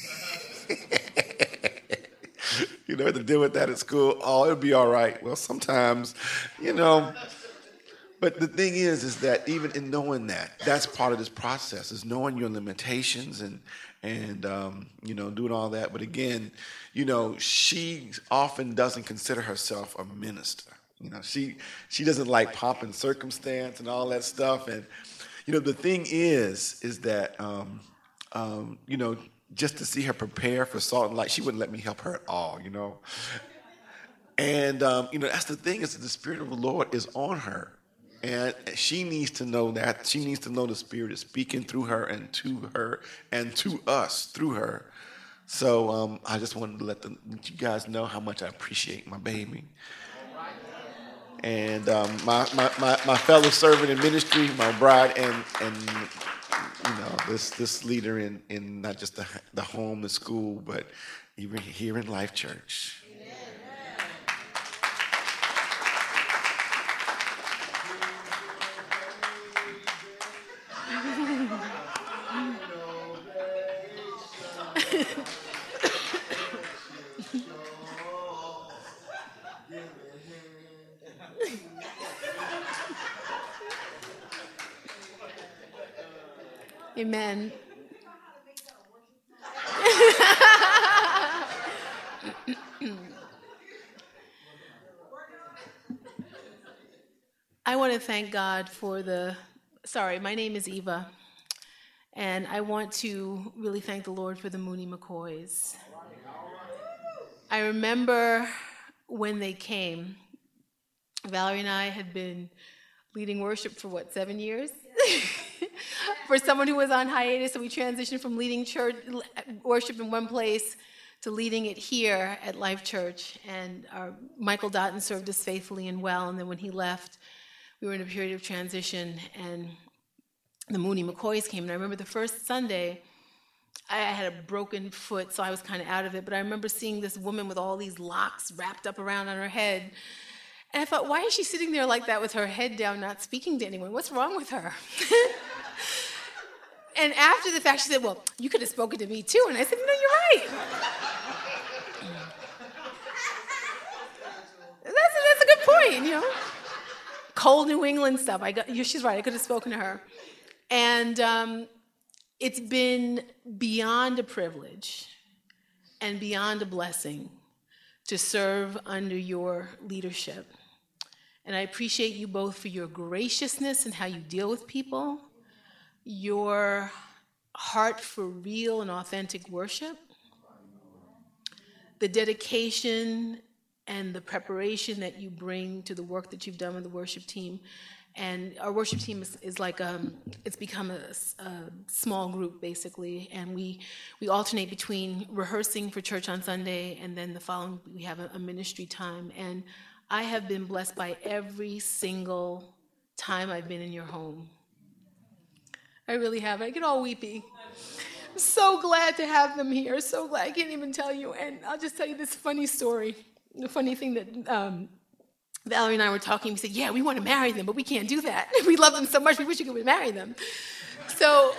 You know, to deal with that at school, oh, it'll be all right. Well, sometimes, you know... But the thing is, is that even in knowing that, that's part of this process, is knowing your limitations and, and um, you know, doing all that. But again, you know, she often doesn't consider herself a minister. You know, she she doesn't like pomp and circumstance and all that stuff. And, you know, the thing is, is that, um, um, you know, just to see her prepare for Salt and Light, she wouldn't let me help her at all, you know. And, um, you know, that's the thing, is that the Spirit of the Lord is on her. And she needs to know that. She needs to know the Spirit is speaking through her and to her and to us through her. So um, I just wanted to let, the, let you guys know how much I appreciate my baby. And um, my, my, my, my fellow servant in ministry, my bride, and, and you know, this this leader in, in not just the, the home, the school, but even here in Life Church. Amen. I want to thank God for the, sorry, my name is Eva, and I want to really thank the Lord for the Mooney McCoys. I remember when they came, Valerie and I had been leading worship for what, seven years? For someone who was on hiatus, so we transitioned from leading church worship in one place to leading it here at Life Church. And our, Michael Dotton served us faithfully and well, and then when he left, we were in a period of transition, and the Mooney McCoys came. And I remember the first Sunday, I had a broken foot, so I was kind of out of it, but I remember seeing this woman with all these locks wrapped up around on her head. And I thought, why is she sitting there like that with her head down, not speaking to anyone? What's wrong with her? And after the fact, she said, well, you could have spoken to me too. And I said, no, you're right. that's, a, that's a good point, you know. Cold New England stuff. I got, she's right, I could have spoken to her. And um, it's been beyond a privilege and beyond a blessing to serve under your leadership. And I appreciate you both for your graciousness and how you deal with people, your heart for real and authentic worship, the dedication and the preparation that you bring to the work that you've done with the worship team. And our worship team is, is like, um, it's become a, a small group, basically. And we, we alternate between rehearsing for church on Sunday, and then the following, we have a, a ministry time. And I have been blessed by every single time I've been in your home. I really have. I get all weepy. I'm so glad to have them here. So glad. I can't even tell you. And I'll just tell you this funny story. The funny thing that um, Valerie and I were talking, we said, yeah, we want to marry them, but we can't do that. We love them so much, we wish we could marry them. So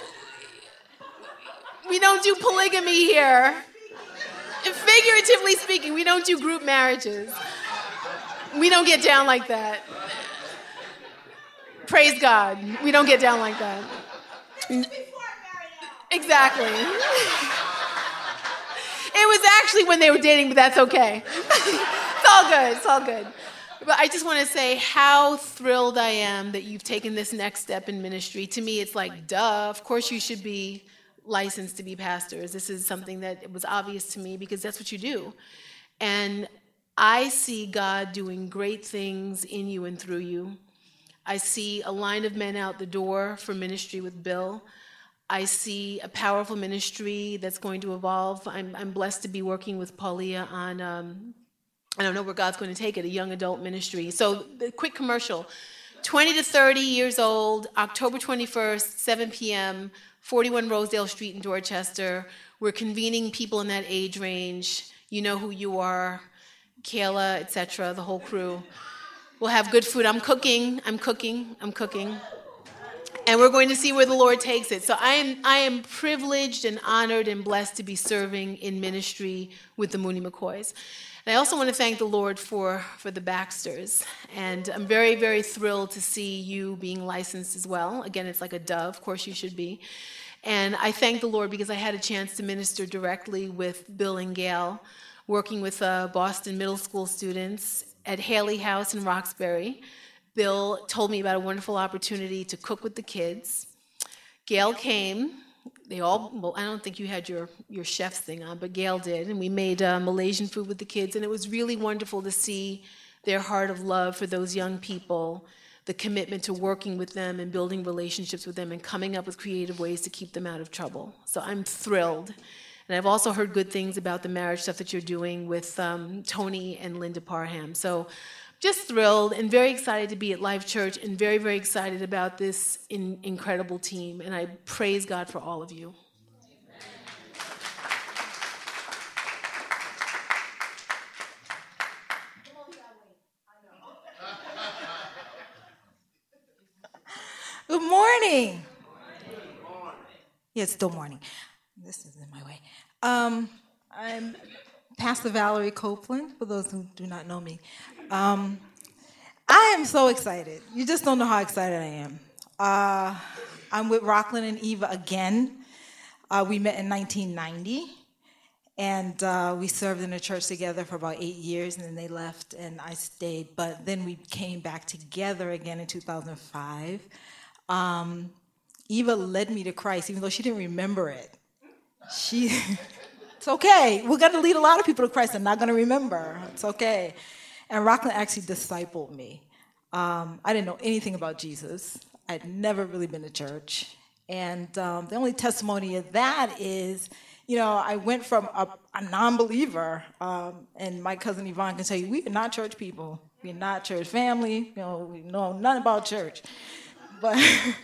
we don't do polygamy here. And figuratively speaking, we don't do group marriages. We don't get down like that. Praise God. We don't get down like that. Exactly. It was actually when they were dating, but that's okay. It's all good. It's all good. But I just want to say how thrilled I am that you've taken this next step in ministry. To me, it's like, duh, of course you should be licensed to be pastors. This is something that was obvious to me because that's what you do. And I see God doing great things in you and through you. I see a line of men out the door for ministry with Bill. I see a powerful ministry that's going to evolve. I'm, I'm blessed to be working with Paulia on, um, I don't know where God's going to take it, a young adult ministry. So the quick commercial, twenty to thirty years old, October twenty-first, seven p.m., forty-one Rosedale Street in Dorchester. We're convening people in that age range. You know who you are, Kayla, et cetera, the whole crew. We'll have good food. I'm cooking, I'm cooking, I'm cooking. And we're going to see where the Lord takes it. So I am I am privileged and honored and blessed to be serving in ministry with the Mooney McCoys. And I also want to thank the Lord for, for the Baxters. And I'm very, very thrilled to see you being licensed as well. Again, it's like a dove. Of course you should be. And I thank the Lord because I had a chance to minister directly with Bill and Gail, working with uh, Boston middle school students at Haley House in Roxbury. Bill told me about a wonderful opportunity to cook with the kids. Gail came. They all, well, I don't think you had your, your chef's thing on, but Gail did. And we made uh, Malaysian food with the kids. And it was really wonderful to see their heart of love for those young people, the commitment to working with them and building relationships with them and coming up with creative ways to keep them out of trouble. So I'm thrilled. And I've also heard good things about the marriage stuff that you're doing with um, Tony and Linda Parham. So just thrilled and very excited to be at Life Church and very, very excited about this in, incredible team. And I praise God for all of you. Good morning. Yeah, it's still morning. This is in my way. Um, I'm Pastor Valerie Copeland, for those who do not know me. Um, I am so excited. You just don't know how excited I am. Uh, I'm with Rockland and Eva again. Uh, we met in nineteen ninety, and uh, we served in the church together for about eight years, and then they left, and I stayed. But then we came back together again in two thousand five. Um, Eva led me to Christ, even though she didn't remember it. She, it's okay. We're going to lead a lot of people to Christ. They're not going to remember. It's okay. And Rockland actually discipled me. Um, I didn't know anything about Jesus. I'd never really been to church. And um, the only testimony of that is, you know, I went from a, a non-believer, um, and my cousin Yvonne can tell you, we are not church people. We're not church family. You know, we know nothing about church. But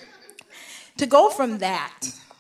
to go from that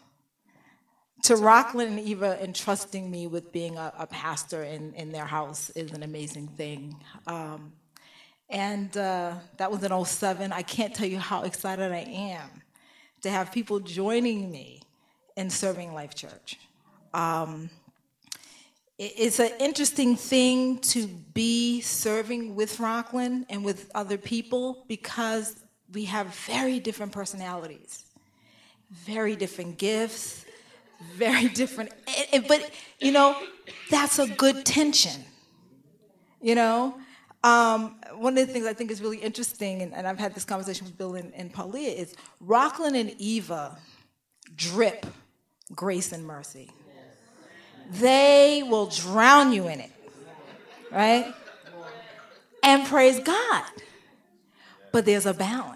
to Rockland and Eva entrusting me with being a, a pastor in, in their house is an amazing thing. Um, and uh, that was in oh seven. I can't tell you how excited I am to have people joining me in serving Life Church. Um, it, it's an interesting thing to be serving with Rockland and with other people because we have very different personalities, very different gifts, very different, but, you know, that's a good tension, you know? Um, one of the things I think is really interesting, and, and I've had this conversation with Bill and, and Paulia, is Rockland and Eva drip grace and mercy. They will drown you in it, right? And praise God. But there's a balance.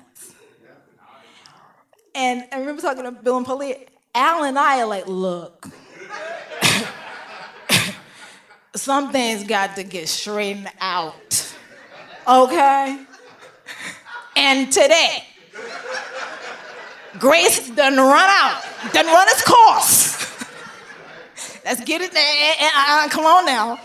And I remember talking to Bill and Paulia. Al and I are like, look, some things got to get straightened out. Okay? And today, grace done run out, done run its course. Let's get it there. Uh, come on now.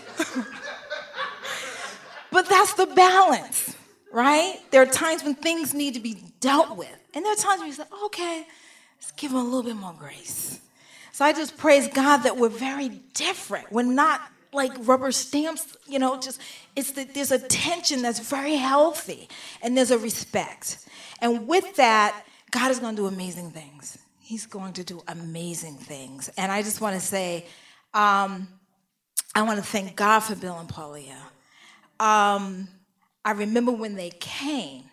But that's the balance, right? There are times when things need to be dealt with. And there are times when you say, okay, let's give them a little bit more grace. So I just praise God that we're very different. We're not like rubber stamps, you know, just it's that there's a tension that's very healthy and there's a respect. And with that, God is going to do amazing things. He's going to do amazing things. And I just want to say, um, I want to thank God for Bill and Paulia. Um, I remember when they came,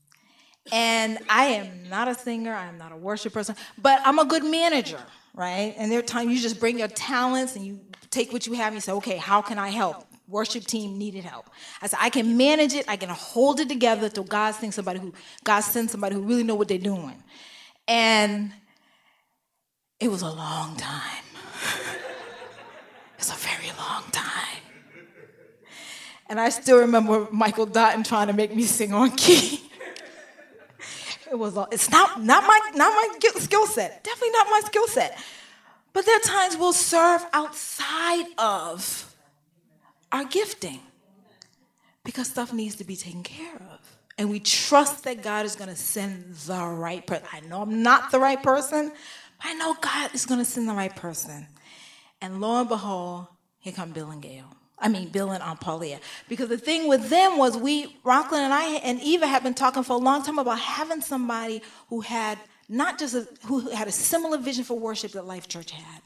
and I am not a singer, I am not a worship person, but I'm a good manager, right? And there are times you just bring your talents and you take what you have and you say, okay, how can I help? Worship team needed help. I said, I can manage it, I can hold it together till God sends somebody who, God sends somebody who really know what they're doing. And it was a long time. It's a very long time. And I still remember Michael Dotton trying to make me sing on key. It was, it's not, not my, not my skill set. Definitely not my skill set. But there are times we'll serve outside of our gifting because stuff needs to be taken care of. And we trust that God is going to send the right person. I know I'm not the right person, but I know God is going to send the right person. And lo and behold, here come Bill and Gail. I mean, Bill and Aunt Paulia. Because the thing with them was we, Rockland and I and Eva have been talking for a long time about having somebody who had not just a, who had a similar vision for worship that Life Church had.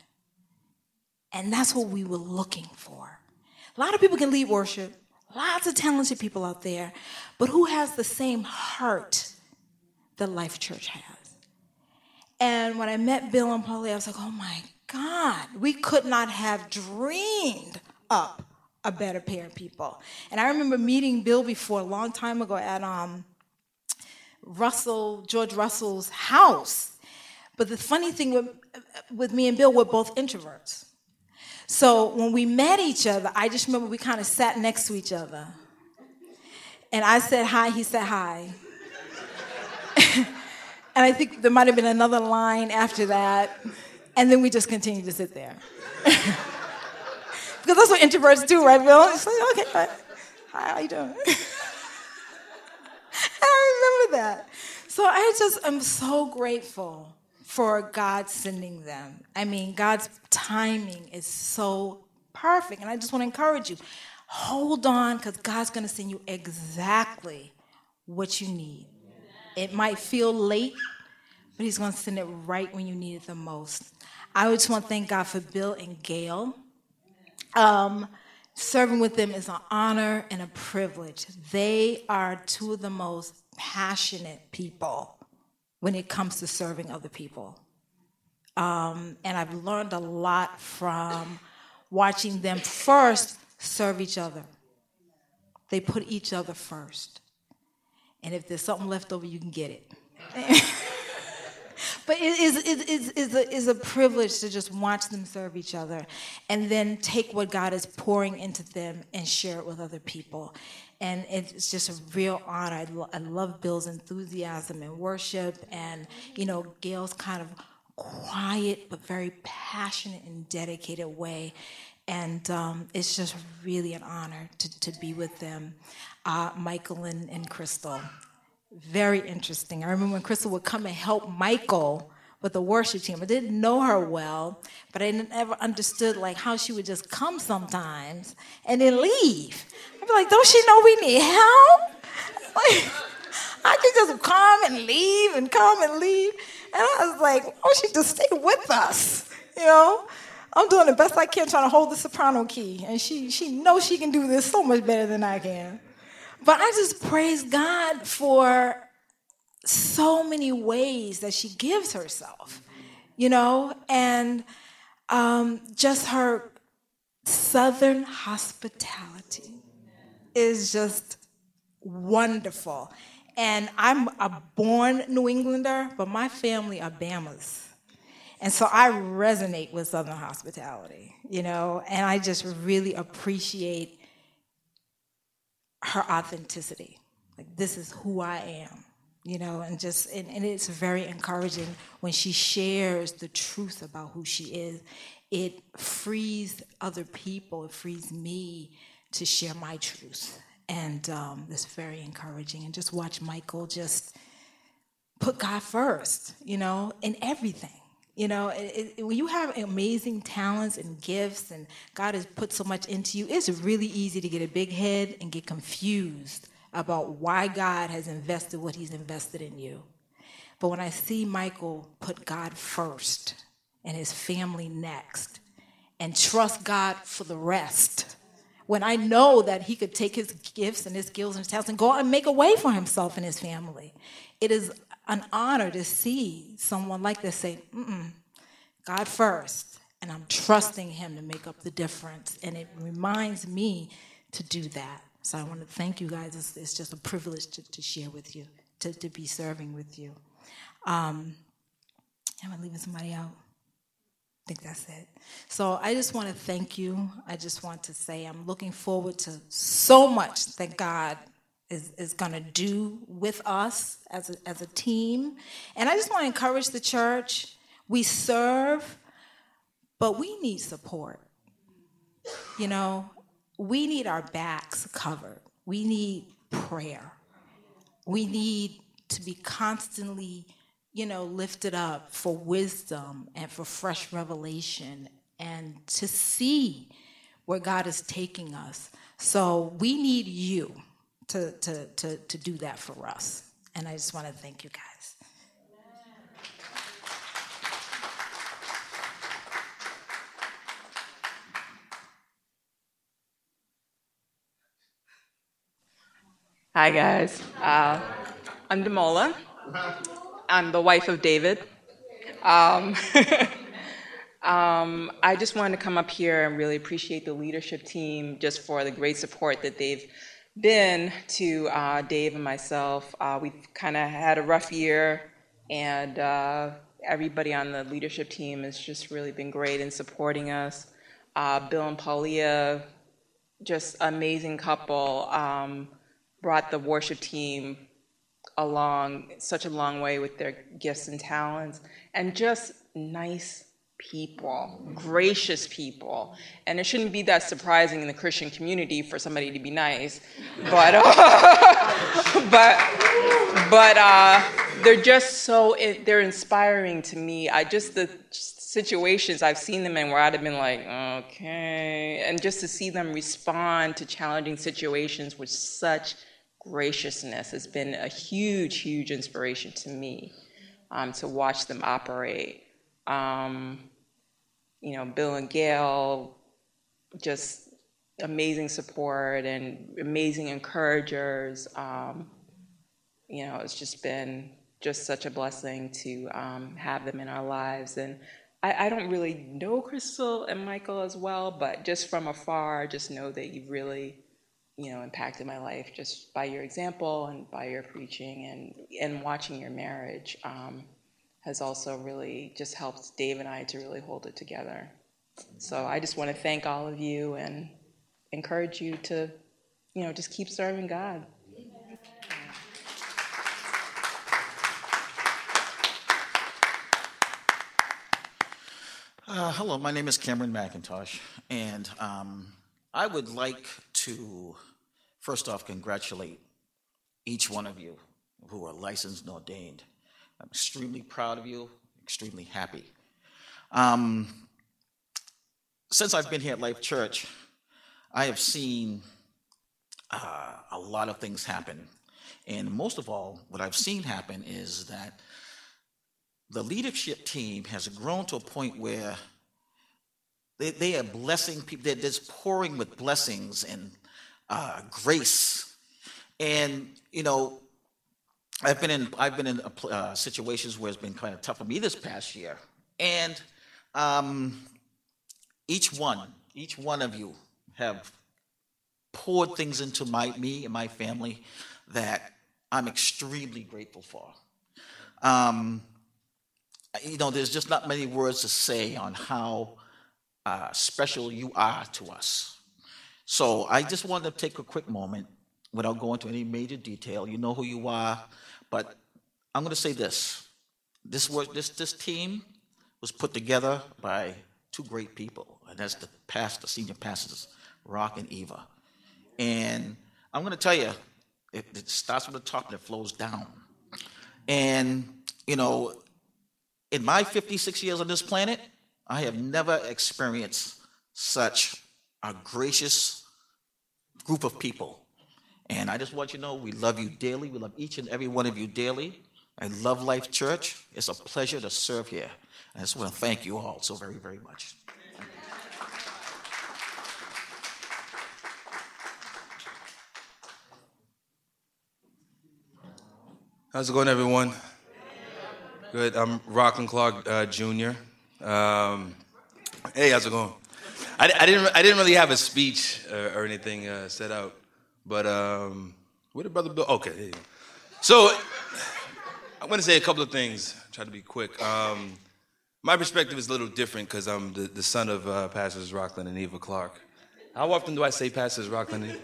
And that's what we were looking for. A lot of people can lead worship, lots of talented people out there, but who has the same heart that Life Church has? And when I met Bill and Paulia, I was like, oh my God, we could not have dreamed up a better pair of people. And I remember meeting Bill before a long time ago at um, Russell, George Russell's house. But the funny thing with, with me and Bill, we're both introverts. So when we met each other, I just remember we kind of sat next to each other. And I said hi, he said hi. And I think there might have been another line after that. And then we just continued to sit there. Because that's what introverts do, right, Bill? It's like, okay, hi, how you doing? I remember that. So I just am so grateful for God sending them. I mean, God's timing is so perfect. And I just want to encourage you, hold on, because God's going to send you exactly what you need. It might feel late, but he's going to send it right when you need it the most. I just want to thank God for Bill and Gail. Um, serving with them is an honor and a privilege. They are two of the most passionate people when it comes to serving other people. Um, and I've learned a lot from watching them first serve each other. They put each other first. And if there's something left over, you can get it. But it is, it is, is, a, is a privilege to just watch them serve each other and then take what God is pouring into them and share it with other people. And it's just a real honor. I, lo- I love Bill's enthusiasm in worship and, you know, Gail's kind of quiet but very passionate and dedicated way. And um, it's just really an honor to, to be with them. Uh, Michael and, and Crystal. Very interesting. I remember when Crystal would come and help Michael with the worship team. I didn't know her well, but I never understood like how she would just come sometimes and then leave. I'd be like, don't she know we need help? Like, I could just come and leave and come and leave. And I was like, oh, she just stay with us, you know? I'm doing the best I can trying to hold the soprano key, and she she knows she can do this so much better than I can. But I just praise God for so many ways that she gives herself, you know, and um, just her Southern hospitality is just wonderful. And I'm a born New Englander, but my family are Bamas. And so I resonate with Southern hospitality, you know, and I just really appreciate her authenticity. Like, this is who I am, you know, and just, and, and it's very encouraging when she shares the truth about who she is. It frees other people, it frees me to share my truth. And um, it's very encouraging. And just watch Michael just put God first, you know, in everything. You know, it, it, when you have amazing talents and gifts and God has put so much into you, it's really easy to get a big head and get confused about why God has invested what he's invested in you. But when I see Michael put God first and his family next and trust God for the rest, when I know that he could take his gifts and his skills and his talents and go out and make a way for himself and his family, it is an honor to see someone like this say, mm-mm, God first, and I'm trusting him to make up the difference. And it reminds me to do that. So I want to thank you guys. It's, it's just a privilege to, to share with you, to, to be serving with you. Um, am I leaving somebody out? I think that's it. So I just want to thank you. I just want to say I'm looking forward to so much that God is, is going to do with us as a, as a team. And I just want to encourage the church. We serve, but we need support. You know, we need our backs covered. We need prayer. We need to be constantly, you know, lifted up for wisdom and for fresh revelation and to see where God is taking us. So we need you to, to, to, to do that for us. And I just want to thank you guys. Hi, guys. Uh, I'm Demola. I'm the wife of David. Um, um, I just wanted to come up here and really appreciate the leadership team just for the great support that they've been to uh, Dave and myself. Uh, we've kind of had a rough year, and uh, everybody on the leadership team has just really been great in supporting us. Uh, Bill and Paulia, just amazing couple, um, brought the worship team along such a long way with their gifts and talents, and just nice people, gracious people. And it shouldn't be that surprising in the Christian community for somebody to be nice, but uh, but but uh, they're just so they're inspiring to me. I just the situations I've seen them in where I'd have been like, okay, and just to see them respond to challenging situations with such graciousness has been a huge, huge inspiration to me, um, to watch them operate. Um, you know, Bill and Gail, just amazing support and amazing encouragers. Um, you know, it's just been just such a blessing to um, have them in our lives. And I, I don't really know Crystal and Michael as well, but just from afar, just know that you've really, you know, impacted my life just by your example and by your preaching, and, and watching your marriage um, has also really just helped Dave and I to really hold it together. So I just want to thank all of you and encourage you to, you know, just keep serving God. Uh, hello, my name is Cameron McIntosh, and um, I would like to, first off, congratulate each one of you who are licensed and ordained. I'm extremely proud of you, extremely happy. Um, since I've been here at Life Church, I have seen uh, a lot of things happen. And most of all, what I've seen happen is that the leadership team has grown to a point where they, they are blessing people. They're just pouring with blessings and uh, grace. And, you know, I've been in I've been in uh, situations where it's been kind of tough for me this past year. And um, each one, each one of you have poured things into my me and my family that I'm extremely grateful for. Um, You know, there's just not many words to say on how uh, special you are to us. So I just wanted to take a quick moment without going into any major detail. You know who you are, but I'm going to say this. This was this this team was put together by two great people, and that's the pastor, senior pastors, Rock and Eva. And I'm going to tell you, it, it starts from the top and it flows down. And, you know, in my fifty-six years on this planet, I have never experienced such a gracious group of people. And I just want you to know we love you dearly. We love each and every one of you dearly. I love Life Church. It's a pleasure to serve here. I just want to thank you all so very, very much. How's it going, everyone? Good. I'm Rockland Clark uh, Junior Um, hey, how's it going? I, I didn't. I didn't really have a speech or, or anything uh, set out, but um, where did Brother Bill? Okay, there you go. So I'm going to say a couple of things. Try to be quick. Um, my perspective is a little different because I'm the, the son of uh, Pastors Rockland and Eva Clark. How often do I say Pastors Rockland and Eva?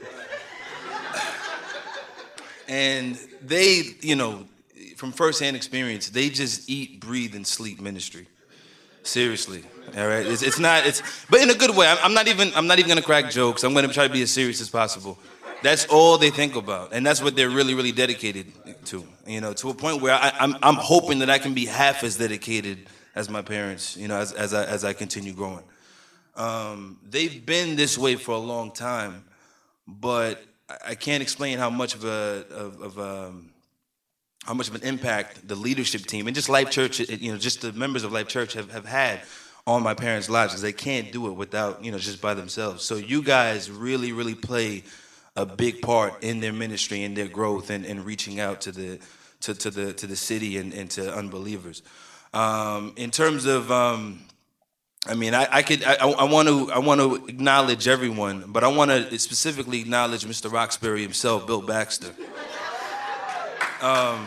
And they, you know, from firsthand experience, they just eat, breathe, and sleep ministry. Seriously, all right. It's, it's not. It's, but in a good way. I'm, I'm not even. I'm not even gonna crack jokes. I'm gonna try to be as serious as possible. That's all they think about, and that's what they're really, really dedicated to. You know, to a point where I, I'm, I'm hoping that I can be half as dedicated as my parents. You know, as, as I, as I continue growing. Um, they've been this way for a long time, but I can't explain how much of a of, of um, how much of an impact the leadership team and just Life Church, you know, just the members of Life Church have, have had on my parents' lives, because they can't do it without, you know, just by themselves. So you guys really, really play a big part in their ministry and their growth and, and reaching out to the to, to the to the city and, and to unbelievers. Um, in terms of um, I mean, I, I could. I, I want to. I want to acknowledge everyone, but I want to specifically acknowledge Mister Roxbury himself, Bill Baxter. Um,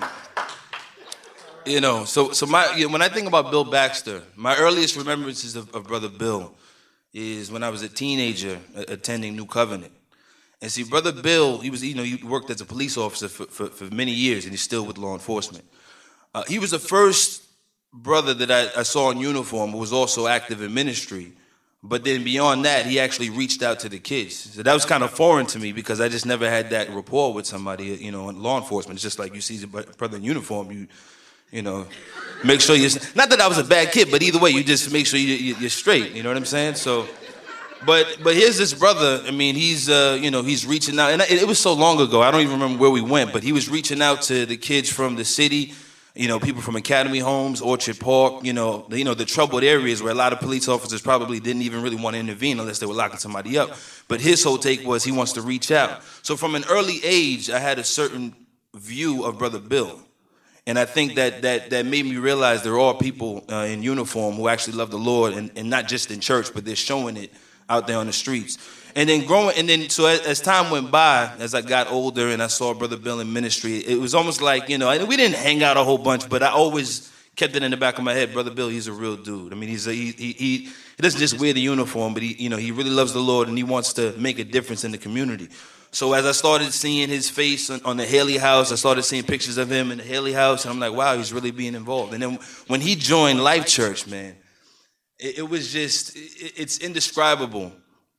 you know, so so my you know, when I think about Bill Baxter, my earliest remembrances of, of Brother Bill is when I was a teenager attending New Covenant. And see, Brother Bill, he was you know he worked as a police officer for for, for many years, and he's still with law enforcement. Uh, he was the first brother that I, I saw in uniform who was also active in ministry, but then beyond that, he actually reached out to the kids. So that was kind of foreign to me because I just never had that rapport with somebody, you know, in law enforcement. It's just like you see a brother in uniform, you, you know, make sure you're, not that I was a bad kid, but either way, you just make sure you, you're straight, you know what I'm saying? So, but but here's this brother, I mean, he's, uh, you know, he's reaching out, and it, it was so long ago, I don't even remember where we went, but he was reaching out to the kids from the city, you know, people from Academy Homes, Orchard Park, you know, the, you know, the troubled areas where a lot of police officers probably didn't even really want to intervene unless they were locking somebody up. But his whole take was he wants to reach out. So from an early age, I had a certain view of Brother Bill. And I think that that that made me realize there are people uh, in uniform who actually love the Lord, and, and not just in church, but they're showing it out there on the streets. And then growing, and then so as, as time went by, as I got older and I saw Brother Bill in ministry, it was almost like, you know, we didn't hang out a whole bunch, but I always kept it in the back of my head. Brother Bill, he's a real dude. I mean, he's a, he, he he he doesn't just wear the uniform, but he you know he really loves the Lord and he wants to make a difference in the community. So as I started seeing his face on, on the Haley House, I started seeing pictures of him in the Haley House, and I'm like, wow, he's really being involved. And then when he joined Life Church, man, it, it was just it, it's indescribable.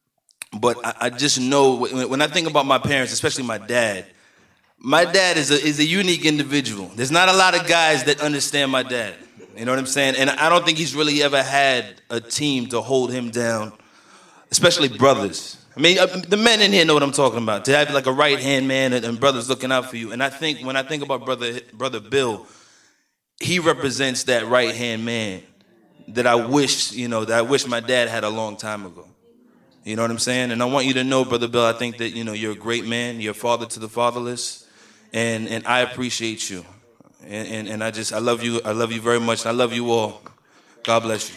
But I, I just know when I think about my parents, especially my dad, my dad is a is a unique individual. There's not a lot of guys that understand my dad. You know what I'm saying? And I don't think he's really ever had a team to hold him down, especially brothers. I mean, the men in here know what I'm talking about. To have like a right-hand man and, and brothers looking out for you. And I think when I think about brother brother Bill, he represents that right-hand man that I wish, you know, that I wish my dad had a long time ago. You know what I'm saying? And I want you to know, Brother Bill, I think that, you know, you're a great man. You're a father to the fatherless. And and I appreciate you. And, and, and I just, I love you. I love you very much. I love you all. God bless you.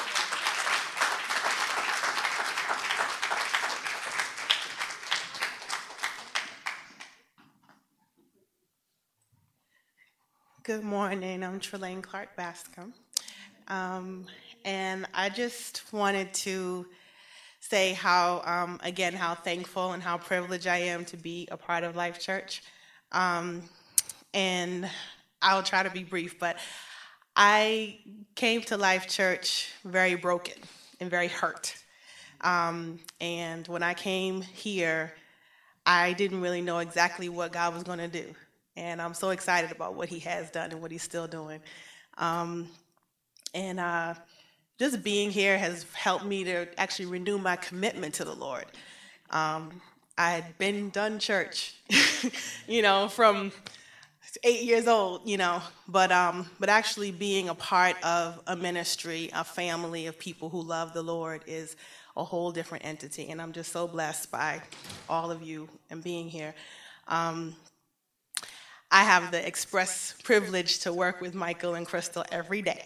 Good morning. I'm Trelane Clark Bascom. Um, and I just wanted to say how, um, again, how thankful and how privileged I am to be a part of Life Church. Um, and I'll try to be brief, but I came to Life Church very broken and very hurt. Um, and when I came here, I didn't really know exactly what God was going to do. And I'm so excited about what he has done and what he's still doing. Um, and uh, just being here has helped me to actually renew my commitment to the Lord. Um, I had been done church, you know, from eight years old, you know, but um, but actually being a part of a ministry, a family of people who love the Lord is a whole different entity. And I'm just so blessed by all of you and being here. Um, I have the express privilege to work with Michael and Crystal every day,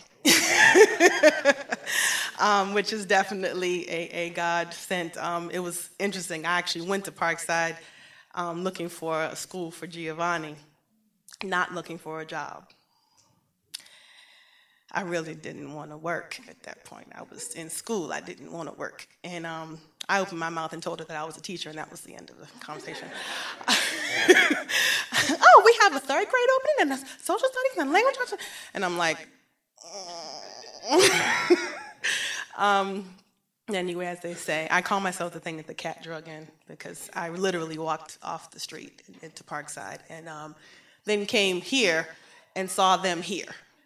um, which is definitely a, a God sent. Um, it was interesting. I actually went to Parkside um, looking for a school for Giovanni, not looking for a job. I really didn't want to work at that point. I was in school. I didn't want to work. And um, I opened my mouth and told her that I was a teacher, and that was the end of the conversation. Oh, we have a third grade opening and a social studies and language arts. And I'm like, um, anyway, as they say, I call myself the thing that the cat drug in, because I literally walked off the street into Parkside and um, then came here and saw them here.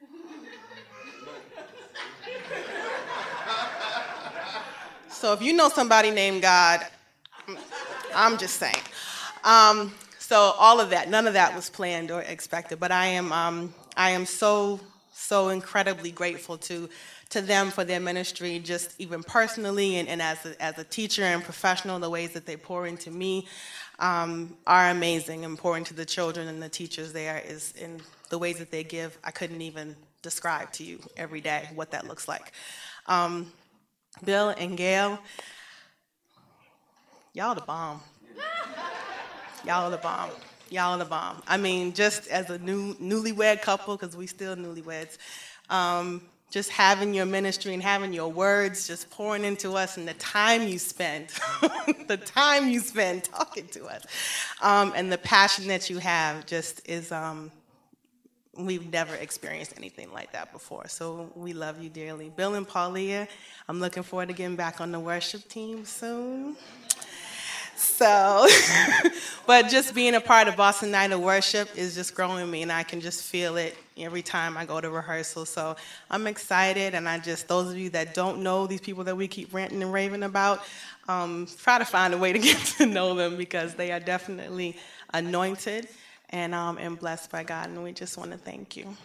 So if you know somebody named God, I'm just saying. Um, so all of that, none of that was planned or expected, but I am um, I am so, so incredibly grateful to to them for their ministry, just even personally and, and as, a, as a teacher and professional, the ways that they pour into me um, are amazing, and pouring to the children and the teachers there is in the ways that they give. I couldn't even describe to you every day what that looks like. Um, Bill and Gail, y'all the bomb. Y'all the bomb. Y'all the bomb. I mean, just as a new newlywed couple, because we still newlyweds, um, just having your ministry and having your words just pouring into us, and the time you spend, the time you spend talking to us, um, and the passion that you have just is, um, we've never experienced anything like that before. So we love you dearly. Bill and Paulia, I'm looking forward to getting back on the worship team soon. So, but just being a part of Boston Night of Worship is just growing me, and I can just feel it every time I go to rehearsal. So I'm excited, and I just, those of you that don't know these people that we keep ranting and raving about, um, try to find a way to get to know them, because they are definitely anointed and, um, and blessed by God, and we just want to thank you.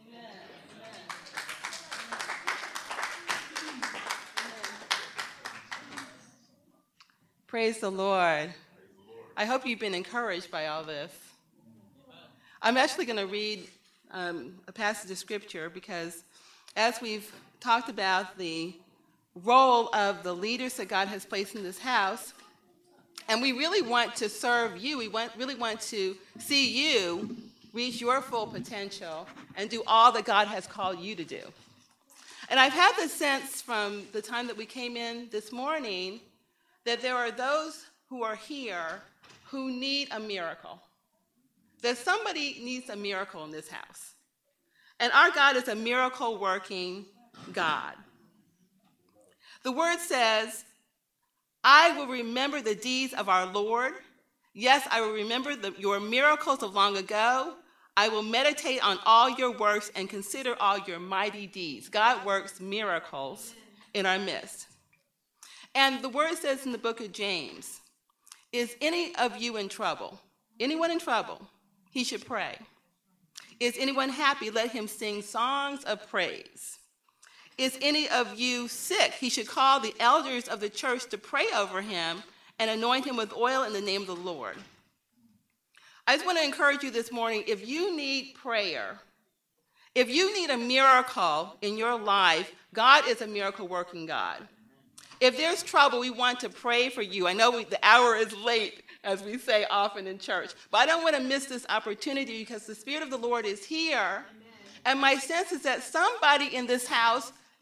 Praise the Lord. I hope you've been encouraged by all this. I'm actually going to read um, a passage of scripture, because as we've talked about the role of the leaders that God has placed in this house, and we really want to serve you, we want, really want to see you reach your full potential and do all that God has called you to do. And I've had the sense from the time that we came in this morning that there are those who are here who need a miracle. That somebody needs a miracle in this house. And our God is a miracle-working God. The word says, I will remember the deeds of our Lord. Yes, I will remember the, your miracles of long ago. I will meditate on all your works and consider all your mighty deeds. God works miracles in our midst. And the word says in the book of James, is any of you in trouble? Anyone in trouble? He should pray. Is anyone happy? Let him sing songs of praise. Is any of you sick? He should call the elders of the church to pray over him and anoint him with oil in the name of the Lord. I just want to encourage you this morning, if you need prayer, if you need a miracle in your life, God is a miracle-working God. If there's trouble, we want to pray for you. I know we, the hour is late, as we say often in church, but I don't want to miss this opportunity, because the Spirit of the Lord is here. Amen. And my sense is that somebody in this house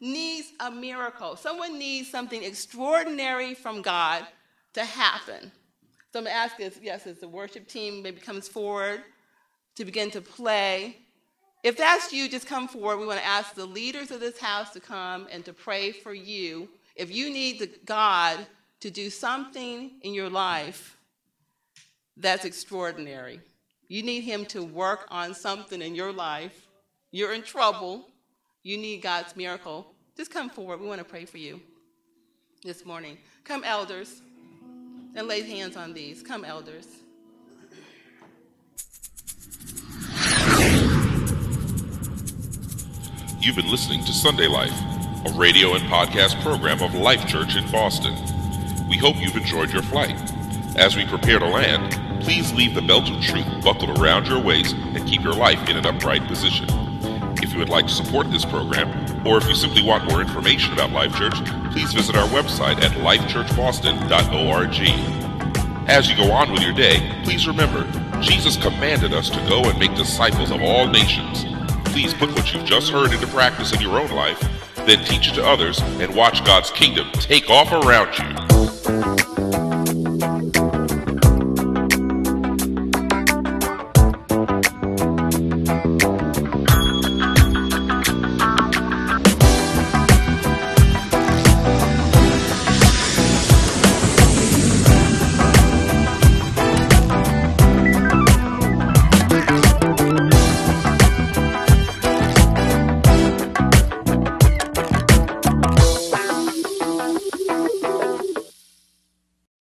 needs a miracle. Someone needs something extraordinary from God to happen. So I'm going to ask this, yes, as the worship team maybe comes forward to begin to play. If that's you, just come forward. We want to ask the leaders of this house to come and to pray for you. If you need the God to do something in your life that's extraordinary, you need him to work on something in your life, you're in trouble, you need God's miracle, just come forward. We want to pray for you this morning. Come, elders, and lay hands on these. Come, elders. You've been listening to Sunday Life, a radio and podcast program of Life Church in Boston. We hope you've enjoyed your flight. As we prepare to land, please leave the belt of truth buckled around your waist and keep your life in an upright position. If you would like to support this program, or if you simply want more information about Life Church, please visit our website at life church boston dot org. As you go on with your day, please remember, Jesus commanded us to go and make disciples of all nations. Please put what you've just heard into practice in your own life, then teach it to others, and watch God's kingdom take off around you.